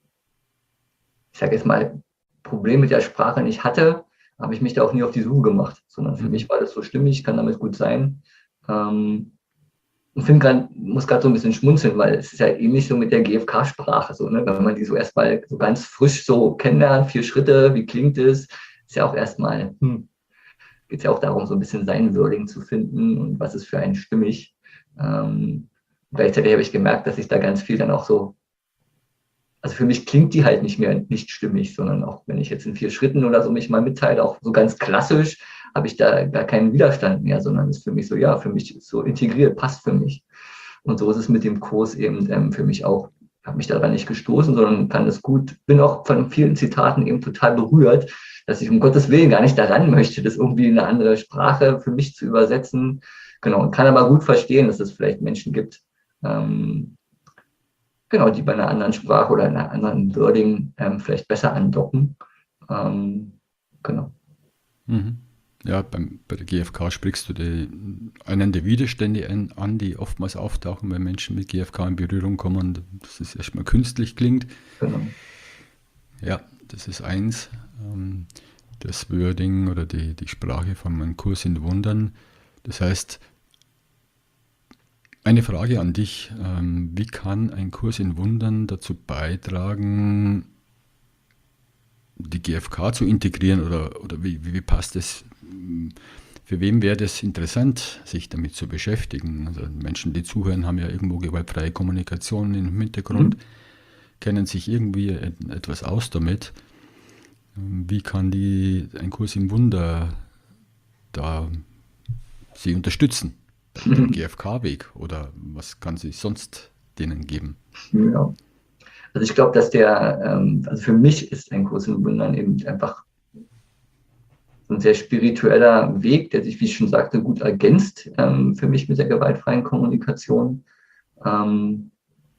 ich sage jetzt mal, Problem mit der Sprache nicht hatte, habe ich mich da auch nie auf die Suche gemacht, sondern für Mhm. mich war das so stimmig, kann damit gut sein. Ähm, und finde grad, muss gerade so ein bisschen schmunzeln, weil es ist ja ähnlich so mit der G F K-Sprache, so, ne? Wenn man die so erstmal so ganz frisch so kennenlernt, vier Schritte, wie klingt es, ist ja auch erstmal, hm, geht es ja auch darum, so ein bisschen sein Wording zu finden und was ist für einen stimmig. Ähm, gleichzeitig habe ich gemerkt, dass ich da ganz viel dann auch so, also für mich klingt die halt nicht mehr nicht stimmig, sondern auch wenn ich jetzt in vier Schritten oder so mich mal mitteile, auch so ganz klassisch, habe ich da gar keinen Widerstand mehr, sondern ist für mich so, ja, für mich so integriert, passt für mich. Und so ist es mit dem Kurs eben ähm, für mich auch. Ich habe mich daran nicht gestoßen, sondern kann das gut, bin auch von vielen Zitaten eben total berührt, dass ich um Gottes Willen gar nicht daran möchte, das irgendwie in eine andere Sprache für mich zu übersetzen. Genau, und kann aber gut verstehen, dass es vielleicht Menschen gibt, ähm, genau, die bei einer anderen Sprache oder einer anderen Wording ähm, vielleicht besser andocken. Ähm, genau. Mhm. Ja, beim, bei der G F K sprichst du die, einen der Widerstände an, an, die oftmals auftauchen, wenn Menschen mit G F K in Berührung kommen, dass es erstmal künstlich klingt. Genau. Ja, das ist eins, ähm, das Wording oder die, die Sprache von einem Kurs in Wundern. Das heißt, eine Frage an dich, ähm, wie kann ein Kurs in Wundern dazu beitragen, die G F K zu integrieren oder, oder wie, wie passt es? Für wen wäre das interessant, sich damit zu beschäftigen? Also Menschen, die zuhören, haben ja irgendwo gewaltfreie Kommunikation im Hintergrund, Mhm. kennen sich irgendwie etwas aus damit. Wie kann die ein Kurs im Wunder da sie unterstützen bei dem G F K-Weg oder was kann sie sonst denen geben? Ja. Also ich glaube, dass der, ähm, also für mich ist ein Kurs in Wundern eben einfach so ein sehr spiritueller Weg, der sich, wie ich schon sagte, gut ergänzt ähm, für mich mit der gewaltfreien Kommunikation. Ähm,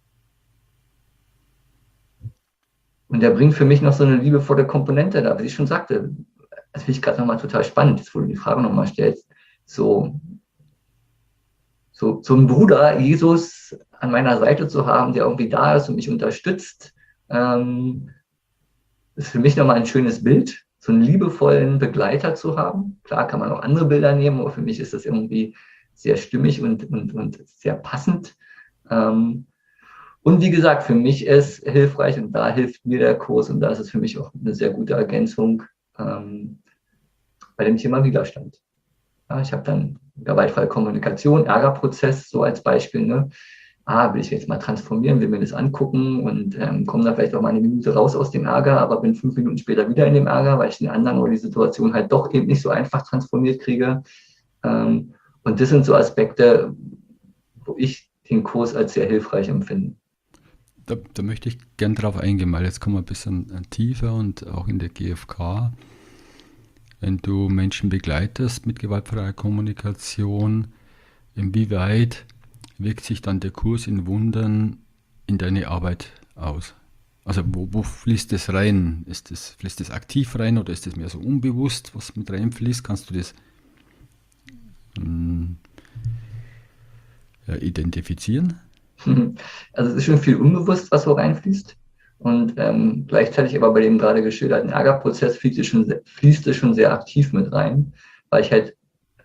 und der bringt für mich noch so eine liebevolle Komponente da, wie ich schon sagte. Das finde ich gerade nochmal total spannend, jetzt wo du die Frage nochmal stellst. So, so, so einen Bruder, Jesus, an meiner Seite zu haben, der irgendwie da ist und mich unterstützt, ähm, ist für mich nochmal ein schönes Bild, so einen liebevollen Begleiter zu haben. Klar kann man auch andere Bilder nehmen, aber für mich ist das irgendwie sehr stimmig und, und, und sehr passend. Ähm, und wie gesagt, für mich ist hilfreich und da hilft mir der Kurs und da ist es für mich auch eine sehr gute Ergänzung ähm, bei dem Thema Widerstand. Ja, ich habe dann gewaltfreie Kommunikation, Ärgerprozess, so als Beispiel. Ne? Ah, will ich jetzt mal transformieren, will mir das angucken und ähm, komme da vielleicht auch mal eine Minute raus aus dem Ärger, aber bin fünf Minuten später wieder in dem Ärger, weil ich den anderen oder die Situation halt doch eben nicht so einfach transformiert kriege. Ähm, und das sind so Aspekte, wo ich den Kurs als sehr hilfreich empfinde. Da, da möchte ich gern drauf eingehen, weil jetzt kommen wir ein bisschen tiefer und auch in der G F K. Wenn du Menschen begleitest mit gewaltfreier Kommunikation, inwieweit wirkt sich dann der Kurs in Wundern in deine Arbeit aus? Also wo, wo fließt das rein? Ist das, fließt das aktiv rein oder ist das mehr so unbewusst, was mit reinfließt? Kannst du das mh, ja, identifizieren? Also es ist schon viel unbewusst, was so reinfließt. Und ähm, gleichzeitig aber bei dem gerade geschilderten Ärgerprozess fließt es, schon, fließt es schon sehr aktiv mit rein, weil ich halt,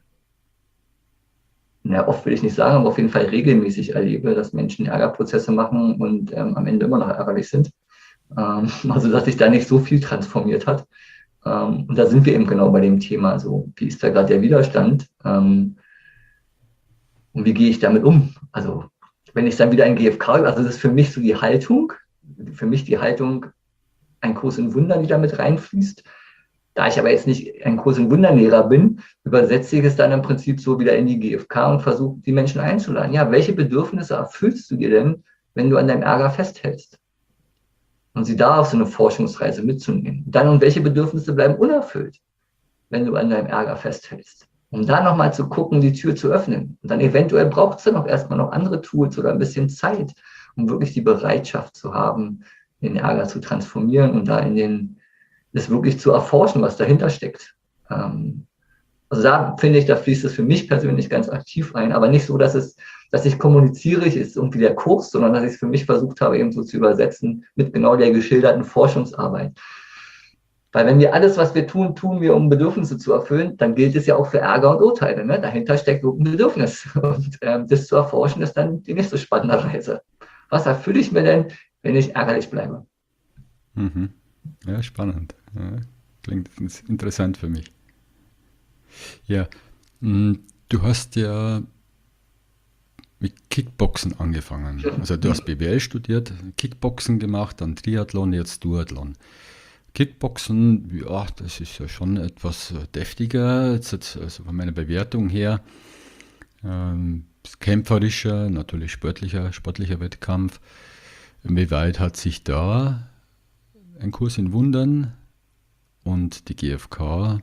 na, oft will ich nicht sagen, aber auf jeden Fall regelmäßig erlebe, dass Menschen Ärgerprozesse machen und ähm, am Ende immer noch ärgerlich sind. Ähm, also dass sich da nicht so viel transformiert hat. Ähm, und da sind wir eben genau bei dem Thema, so wie ist da gerade der Widerstand ähm, und wie gehe ich damit um? Also wenn ich dann wieder in G F K, also das ist für mich so die Haltung, für mich die Haltung, ein Kurs in Wundern, die da mit reinfließt. Da ich aber jetzt nicht ein Kurs in Wundernlehrer bin, übersetze ich es dann im Prinzip so wieder in die G F K und versuche, die Menschen einzuladen. Ja, welche Bedürfnisse erfüllst du dir denn, wenn du an deinem Ärger festhältst? Und sie da auf so eine Forschungsreise mitzunehmen. Dann, und welche Bedürfnisse bleiben unerfüllt, wenn du an deinem Ärger festhältst? Um da nochmal zu gucken, die Tür zu öffnen. Und dann eventuell braucht es dann auch erstmal noch andere Tools oder ein bisschen Zeit, um wirklich die Bereitschaft zu haben, den Ärger zu transformieren und da in den, das wirklich zu erforschen, was dahinter steckt. Ähm, also da finde ich, da fließt es für mich persönlich ganz aktiv ein, aber nicht so, dass es, dass ich kommuniziere, ich ist irgendwie der Kurs, sondern dass ich es für mich versucht habe, eben so zu übersetzen mit genau der geschilderten Forschungsarbeit. Weil wenn wir alles, was wir tun, tun wir, um Bedürfnisse zu erfüllen, dann gilt es ja auch für Ärger und Urteile. Ne? Dahinter steckt ein Bedürfnis. Und ähm, das zu erforschen, ist dann die nächste spannende Reise. Was erfülle ich mir denn, wenn ich ärgerlich bleibe? Mhm. Ja, spannend. Ja, klingt interessant für mich. Ja, mh, du hast ja mit Kickboxen angefangen. Also du hast B W L studiert, Kickboxen gemacht, dann Triathlon, jetzt Duathlon. Kickboxen, ja, das ist ja schon etwas deftiger, jetzt, also von meiner Bewertung her. Ähm, kämpferischer, natürlich sportlicher, sportlicher Wettkampf. Inwieweit hat sich da ein Kurs in Wundern und die G F K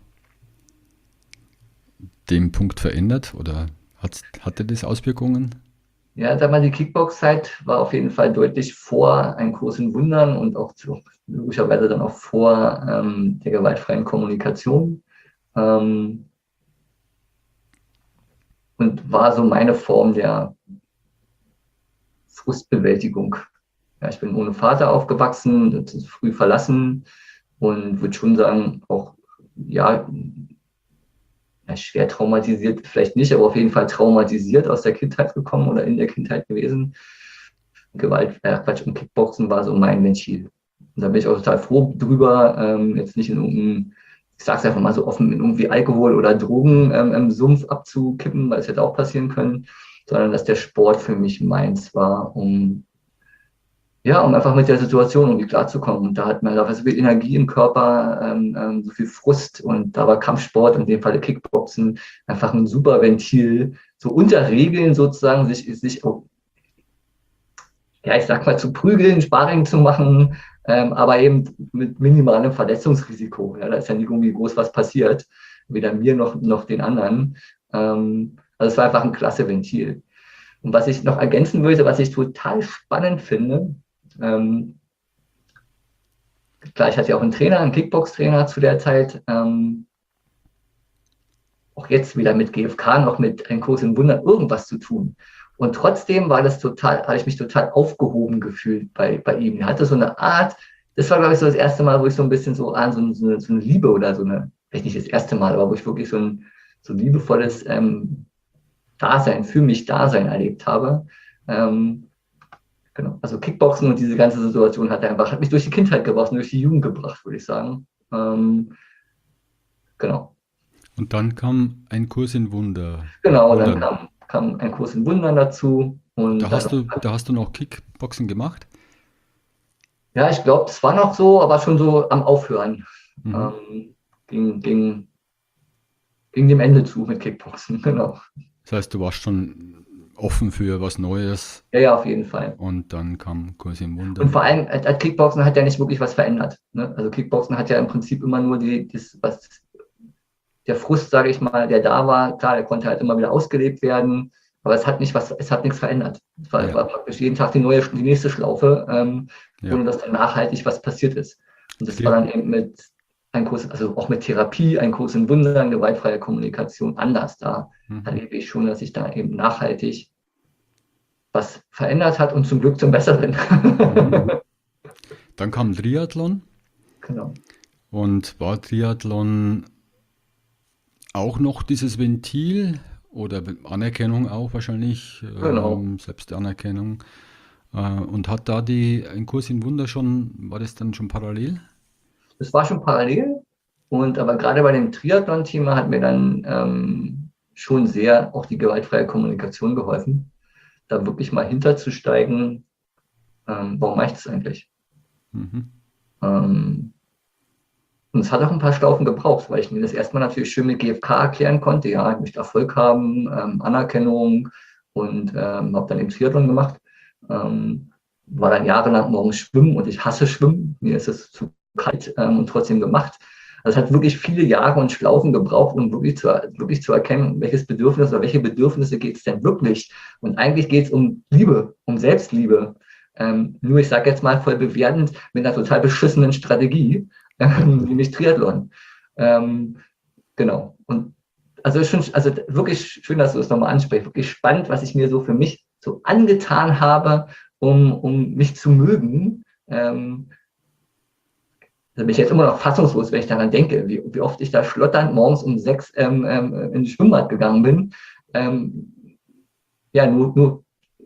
den Punkt verändert oder hat, hatte das Auswirkungen? Ja, sag mal, die Kickbox-Zeit war auf jeden Fall deutlich vor einem Kurs in Wundern und auch zu, logischerweise dann auch vor ähm, der gewaltfreien Kommunikation. Ähm, und war so meine Form der Frustbewältigung. Ja, ich bin ohne Vater aufgewachsen, früh verlassen, und würde schon sagen, auch, ja, ja, schwer traumatisiert, vielleicht nicht, aber auf jeden Fall traumatisiert aus der Kindheit gekommen oder in der Kindheit gewesen. Gewalt, äh, Quatsch, und Kickboxen war so mein Ventil. Und da bin ich auch total froh drüber, ähm, jetzt nicht in irgendeinem, ich sag's einfach mal so offen, in irgendwie Alkohol- oder Drogen ähm, im Sumpf abzukippen, weil es hätte auch passieren können, sondern dass der Sport für mich meins war, um, ja, um einfach mit der Situation irgendwie klarzukommen. Und da hat man da so viel Energie im Körper, ähm, ähm, so viel Frust, und da war Kampfsport, in dem Falle Kickboxen, einfach ein super Ventil, so unter Regeln sozusagen, sich, sich ja, ich sag mal, zu prügeln, Sparring zu machen, ähm, aber eben mit minimalem Verletzungsrisiko. Ja, da ist ja nicht irgendwie groß was passiert, weder mir noch, noch den anderen. Ähm, also es war einfach ein klasse Ventil. Und was ich noch ergänzen würde, was ich total spannend finde, ähm, klar, ich hatte ja auch einen Trainer, einen Kickbox-Trainer zu der Zeit, ähm, auch jetzt wieder mit G F K, noch mit einem Kurs in Wundern irgendwas zu tun. Und trotzdem war das total, habe ich mich total aufgehoben gefühlt bei, bei ihm. Er hatte so eine Art, das war, glaube ich, so das erste Mal, wo ich so ein bisschen so an so, so, eine, so eine Liebe oder so eine, vielleicht nicht das erste Mal, aber wo ich wirklich so ein so liebevolles ähm, Dasein, für mich Dasein erlebt habe. Ähm, genau. Also Kickboxen und diese ganze Situation hat einfach, hat mich durch die Kindheit gebracht, durch die Jugend gebracht, würde ich sagen. Ähm, genau. Und dann kam ein Kurs in Wunder, Genau, dann Wundern. kam, kam ein Kurs in Wundern dazu, und Da dann, hast du, da hast du noch Kickboxen gemacht? ja, ich glaube, es war noch so, aber schon so am Aufhören. Mhm. Ähm, ging, ging, ging dem Ende zu mit Kickboxen, genau. Das heißt, du warst schon offen für was Neues Ja, ja, auf jeden Fall. und dann kam Kurs in Und Wundern. vor allem, äh, äh, Kickboxen hat ja nicht wirklich was verändert. Ne? Also Kickboxen hat ja im Prinzip immer nur die, das, was, der Frust, sage ich mal, der da war, klar, der konnte halt immer wieder ausgelebt werden, aber es hat nicht was, es hat nichts verändert. Es war, Ja, war praktisch jeden Tag die neue, die nächste Schlaufe, ähm, ja. ohne dass dann nachhaltig was passiert ist. Und das war Triat dann eben mit ein Kurs, also auch mit Therapie, ein Kurs in Wundern, gewaltfreie Kommunikation anders. Da mhm. erlebe ich schon, dass sich da eben nachhaltig was verändert hat, und zum Glück zum Besseren. Mhm. Dann kam Triathlon Genau. und war Triathlon auch noch dieses Ventil oder Anerkennung auch wahrscheinlich, Genau. ähm, Selbstanerkennung. Äh, und hat da die, ein Kurs in Wunder schon, war das dann schon parallel? Das war schon parallel, und aber gerade bei dem Triathlon-Thema hat mir dann ähm, schon sehr auch die gewaltfreie Kommunikation geholfen, da wirklich mal hinterzusteigen, ähm, warum mache ich das eigentlich? Mhm. Ähm, und es hat auch ein paar Schlaufen gebraucht, weil ich mir das erstmal natürlich schön mit G F K erklären konnte. Ja, ich möchte Erfolg haben, ähm, Anerkennung, und ähm, habe dann eben Triathlon gemacht. Ähm, war dann jahrelang morgens schwimmen, und ich hasse Schwimmen. Mir ist es zu kalt, ähm, und trotzdem gemacht. Also es hat wirklich viele Jahre und Schlaufen gebraucht, um wirklich zu, wirklich zu erkennen, welches Bedürfnis oder welche Bedürfnisse geht es denn wirklich. Und eigentlich geht es um Liebe, um Selbstliebe. Ähm, nur, ich sage jetzt mal voll bewertend, mit einer total beschissenen Strategie, Ja. ähm, nämlich Triathlon. Ähm, genau. Und also schon, also wirklich schön, dass du es nochmal ansprichst. Wirklich spannend, was ich mir so für mich so angetan habe, um, um mich zu mögen. Ähm, da bin ich jetzt immer noch fassungslos, wenn ich daran denke, wie, wie oft ich da schlotternd morgens um sechs ähm, ähm, in das Schwimmbad gegangen bin. Ähm, ja, nur, nur,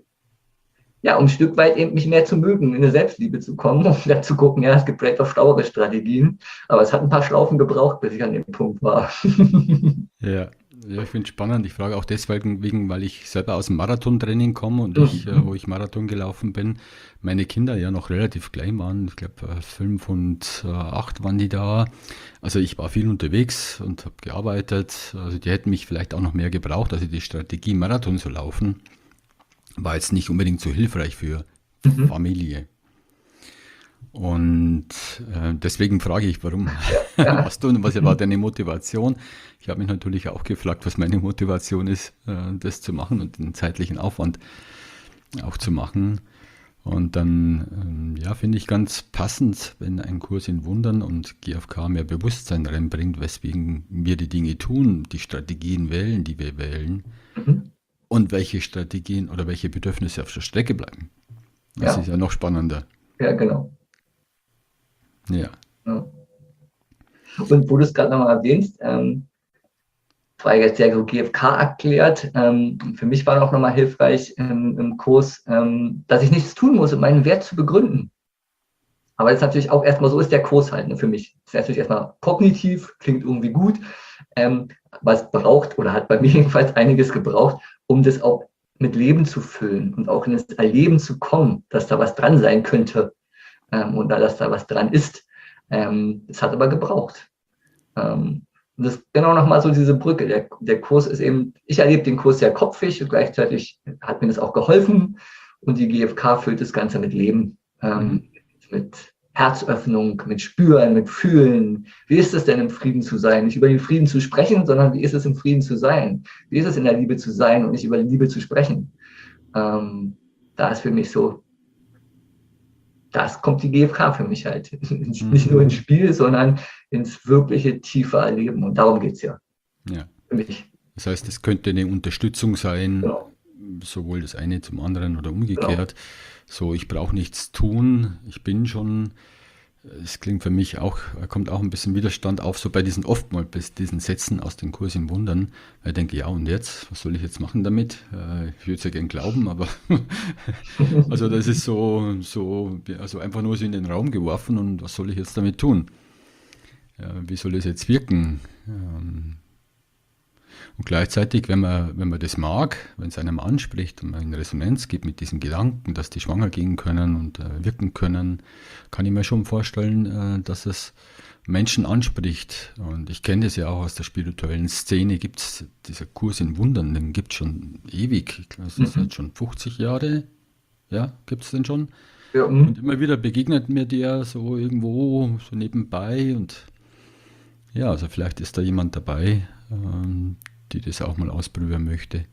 ja, um ein Stück weit eben mich mehr zu mögen, in eine Selbstliebe zu kommen, um dann zu gucken, ja, es gibt vielleicht auch schlauere Strategien, aber es hat ein paar Schlaufen gebraucht, bis ich an dem Punkt war. Ja, ja, ich finde es spannend. Ich frage auch deswegen, wegen, weil ich selber aus dem Marathontraining komme und ich, äh, wo Mhm. ich Marathon gelaufen bin, meine Kinder ja noch relativ klein waren. Ich glaube, äh, fünf und äh, acht waren die da. Also ich war viel unterwegs und habe gearbeitet. Also die hätten mich vielleicht auch noch mehr gebraucht. Also die Strategie, Marathon zu laufen, war jetzt nicht unbedingt so hilfreich für Mhm. Familie. Und äh, deswegen frage ich, warum Ja. machst du und was war deine Motivation? Ich habe mich natürlich auch gefragt, was meine Motivation ist, äh, das zu machen und den zeitlichen Aufwand auch zu machen. Und dann, ähm, ja, finde ich ganz passend, wenn ein Kurs in Wundern und G F K mehr Bewusstsein reinbringt, weswegen wir die Dinge tun, die Strategien wählen, die wir wählen Mhm. und welche Strategien oder welche Bedürfnisse auf der Strecke bleiben. Das ist Ja, ja noch spannender. ja, genau. Ja. Ja. Und wo du es gerade nochmal erwähnst, ähm, war jetzt sehr G F K erklärt. Ähm, für mich war auch nochmal hilfreich ähm, im Kurs, ähm, dass ich nichts tun muss, um meinen Wert zu begründen. Aber das ist natürlich auch erstmal, so ist der Kurs halt, ne, für mich. Das ist natürlich erstmal kognitiv, klingt irgendwie gut, ähm, aber es braucht oder hat bei mir jedenfalls einiges gebraucht, um das auch mit Leben zu füllen und auch in das Erleben zu kommen, dass da was dran sein könnte ähm, und dass da was dran ist. Ähm, das hat aber gebraucht. Ähm, und das ist genau nochmal so diese Brücke. Der, der Kurs ist eben, ich erlebe den Kurs sehr kopfig und gleichzeitig hat mir das auch geholfen und die G F K füllt das Ganze mit Leben. Ähm, Mhm. mit Herzöffnung, mit Spüren, mit Fühlen. Wie ist es denn, im Frieden zu sein? Nicht über den Frieden zu sprechen, sondern wie ist es, im Frieden zu sein? Wie ist es, in der Liebe zu sein und nicht über die Liebe zu sprechen? Ähm, da ist für mich so, das kommt die G F K für mich halt. Nicht nur ins Mhm. Spiel, sondern ins wirkliche, tiefe Erleben. Und darum geht es ja Ja. für mich. Das heißt, es könnte eine Unterstützung sein, Genau, sowohl das eine zum anderen oder genau. umgekehrt. So, ich brauche nichts tun, ich bin schon. Es klingt für mich auch, kommt auch ein bisschen Widerstand auf, so bei diesen oftmals bei diesen Sätzen aus den Kurs im Wundern. Weil ich denke, ja, und jetzt? Was soll ich jetzt machen damit? Äh, Ich würde es ja gern glauben, aber also das ist so, so, also einfach nur so in den Raum geworfen und was soll ich jetzt damit tun? Ja, wie soll es jetzt wirken? Ähm, Und gleichzeitig, wenn man, wenn man das mag, wenn es einem anspricht und man in Resonanz geht mit diesen Gedanken, dass die schwanger gehen können und äh, wirken können, kann ich mir schon vorstellen, äh, dass es Menschen anspricht. Und ich kenne das ja auch aus der spirituellen Szene, gibt es dieser Kurs in Wundern, den gibt es schon ewig. Ich glaube, das ist Mhm. jetzt schon fünfzig Jahre. Ja, gibt es den schon? Ja, Und mhm. immer wieder begegnet mir der so irgendwo, so nebenbei. Und ja, also vielleicht ist da jemand dabei, ähm, die das auch mal ausprobieren möchte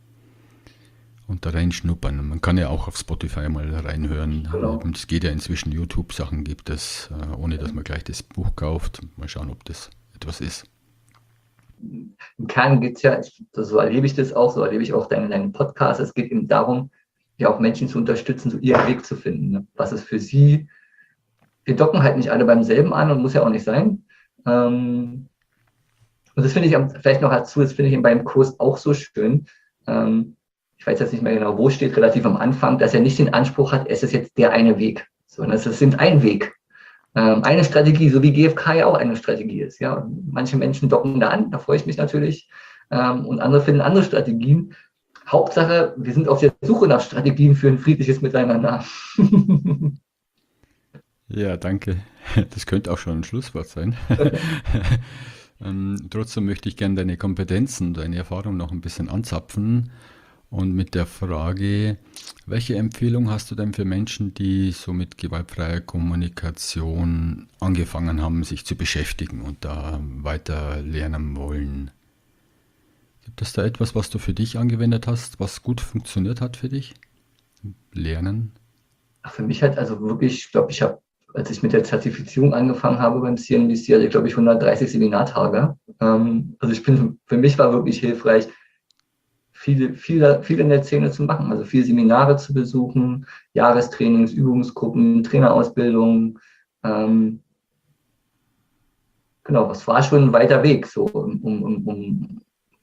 und da reinschnuppern. Und man kann ja auch auf Spotify mal reinhören. Genau. Es geht ja inzwischen YouTube-Sachen gibt es, äh, ohne dass man gleich das Buch kauft. Mal schauen, ob das etwas ist. Im Kern geht es ja, ich, so erlebe ich das auch, so erlebe ich auch deinen, deinen Podcast. Es geht eben darum, ja auch Menschen zu unterstützen, so ihren Weg zu finden. Ne? Was ist für sie, wir docken halt nicht alle beim selben an und muss ja auch nicht sein. Ähm, und das finde ich vielleicht noch dazu, das finde ich beim Kurs auch so schön. Ähm, ich weiß jetzt nicht mehr genau, wo steht, relativ am Anfang, dass er nicht den Anspruch hat, es ist jetzt der eine Weg, sondern es sind ein Weg. Ähm, eine Strategie, so wie G F K ja auch eine Strategie ist. Ja? Und manche Menschen docken da an, da freue ich mich natürlich. Ähm, und andere finden andere Strategien. Hauptsache, wir sind auf der Suche nach Strategien für ein friedliches Miteinander. Ja, danke. Das könnte auch schon ein Schlusswort sein. ähm, trotzdem möchte ich gerne deine Kompetenzen, deine Erfahrung noch ein bisschen anzapfen. Und mit der Frage, welche Empfehlung hast du denn für Menschen, die so mit gewaltfreier Kommunikation angefangen haben, sich zu beschäftigen und da weiter lernen wollen? Gibt es da etwas, was du für dich angewendet hast, was gut funktioniert hat für dich? Lernen? Für mich halt also wirklich, ich glaube, ich habe, als ich mit der Zertifizierung angefangen habe beim C N B C, hatte ich glaube ich hundertdreißig Seminartage. Ähm, also ich bin, für mich war wirklich hilfreich, viele, viele, viel in der Szene zu machen, also viele Seminare zu besuchen, Jahrestrainings, Übungsgruppen, Trainerausbildungen. Ähm, genau, das war schon ein weiter Weg, so um, um, um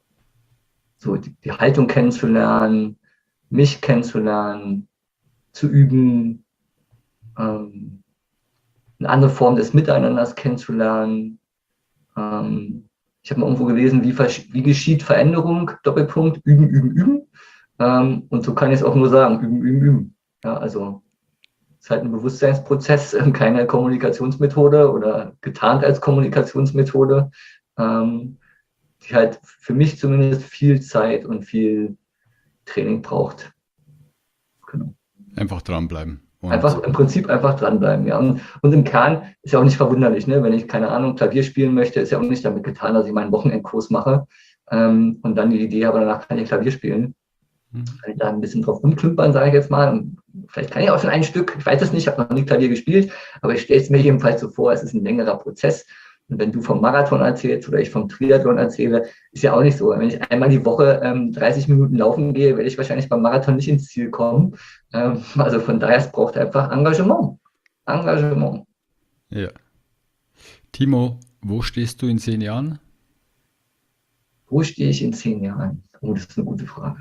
so die, die Haltung kennenzulernen, mich kennenzulernen, zu üben, ähm, eine andere Form des Miteinanders kennenzulernen. Ähm, ich habe mal irgendwo gelesen, wie, wie geschieht Veränderung, Doppelpunkt, üben, üben, üben. Ähm, und so kann ich es auch nur sagen, üben, üben, üben. Ja, also es ist halt ein Bewusstseinsprozess, keine Kommunikationsmethode oder getarnt als Kommunikationsmethode, ähm, die halt für mich zumindest viel Zeit und viel Training braucht. Genau. Einfach dranbleiben. Und Einfach im Prinzip einfach dranbleiben, ja. Und, und im Kern ist ja auch nicht verwunderlich, ne? Wenn ich, keine Ahnung, Klavier spielen möchte, ist ja auch nicht damit getan, dass ich meinen Wochenendkurs mache ähm, und dann die Idee habe, danach kann ich Klavier spielen. hm, Kann ich da ein bisschen drauf rumklimpern, sage ich jetzt mal. Und vielleicht kann ich auch schon ein Stück, ich weiß es nicht, ich habe noch nie Klavier gespielt, aber ich stelle es mir jedenfalls so vor, es ist ein längerer Prozess. Und wenn du vom Marathon erzählst oder ich vom Triathlon erzähle, ist ja auch nicht so. Wenn ich einmal die Woche ähm, dreißig Minuten laufen gehe, werde ich wahrscheinlich beim Marathon nicht ins Ziel kommen. Ähm, also von daher, es braucht einfach Engagement. Engagement. ja. Timo, Wo stehst du in zehn Jahren? Wo stehe ich in zehn Jahren? Oh, das ist eine gute Frage.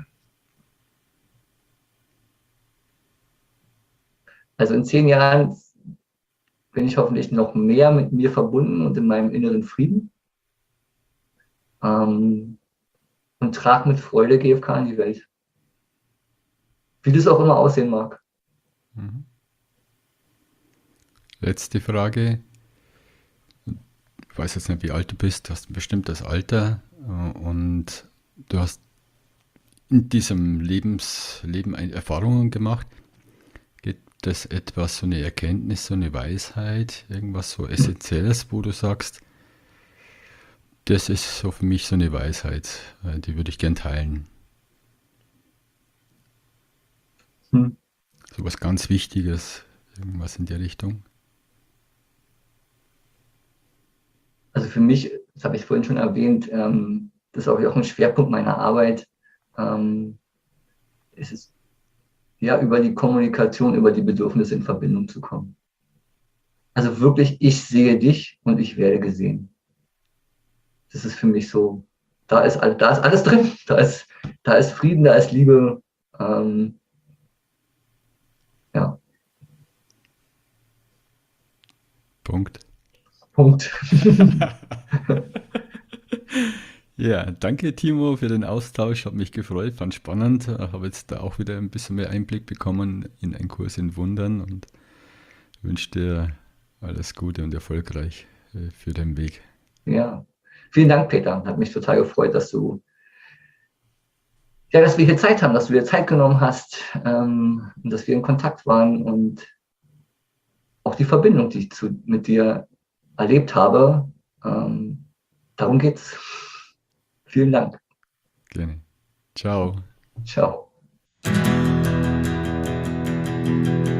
Also in zehn Jahren bin ich hoffentlich noch mehr mit mir verbunden und in meinem inneren Frieden. Ähm, und trage mit Freude G F K in die Welt. Wie das auch immer aussehen mag. Mhm. Letzte Frage. Ich weiß jetzt nicht, wie alt du bist, du hast ein bestimmtes Alter äh, und du hast in diesem Lebens, Leben Erfahrungen gemacht. Gibt es etwas, so eine Erkenntnis, so eine Weisheit, irgendwas so Essentielles, wo du sagst, das ist so für mich so eine Weisheit, äh, die würde ich gern teilen. Hm. So was ganz Wichtiges, irgendwas in der Richtung. Also für mich, das habe ich vorhin schon erwähnt, ähm, das ist auch ein Schwerpunkt meiner Arbeit. Ähm, es ist ja über die Kommunikation, über die Bedürfnisse in Verbindung zu kommen. Also wirklich, ich sehe dich und ich werde gesehen. Das ist für mich so, da ist, da ist alles drin. Da ist, da ist Frieden, da ist Liebe. Ähm, ja. Punkt. Punkt. Ja, danke Timo für den Austausch, hat mich gefreut, fand spannend, habe jetzt da auch wieder ein bisschen mehr Einblick bekommen in einen Kurs in Wundern und wünsche dir alles Gute und erfolgreich äh, für den Weg. Ja, vielen Dank, Peter. Hat mich total gefreut, dass du, ja, dass wir hier Zeit haben, dass du dir Zeit genommen hast, ähm, und dass wir in Kontakt waren und auch die Verbindung, die ich zu, mit dir erlebt habe. Ähm, darum geht's. Vielen Dank. Gerne. Ciao. Ciao.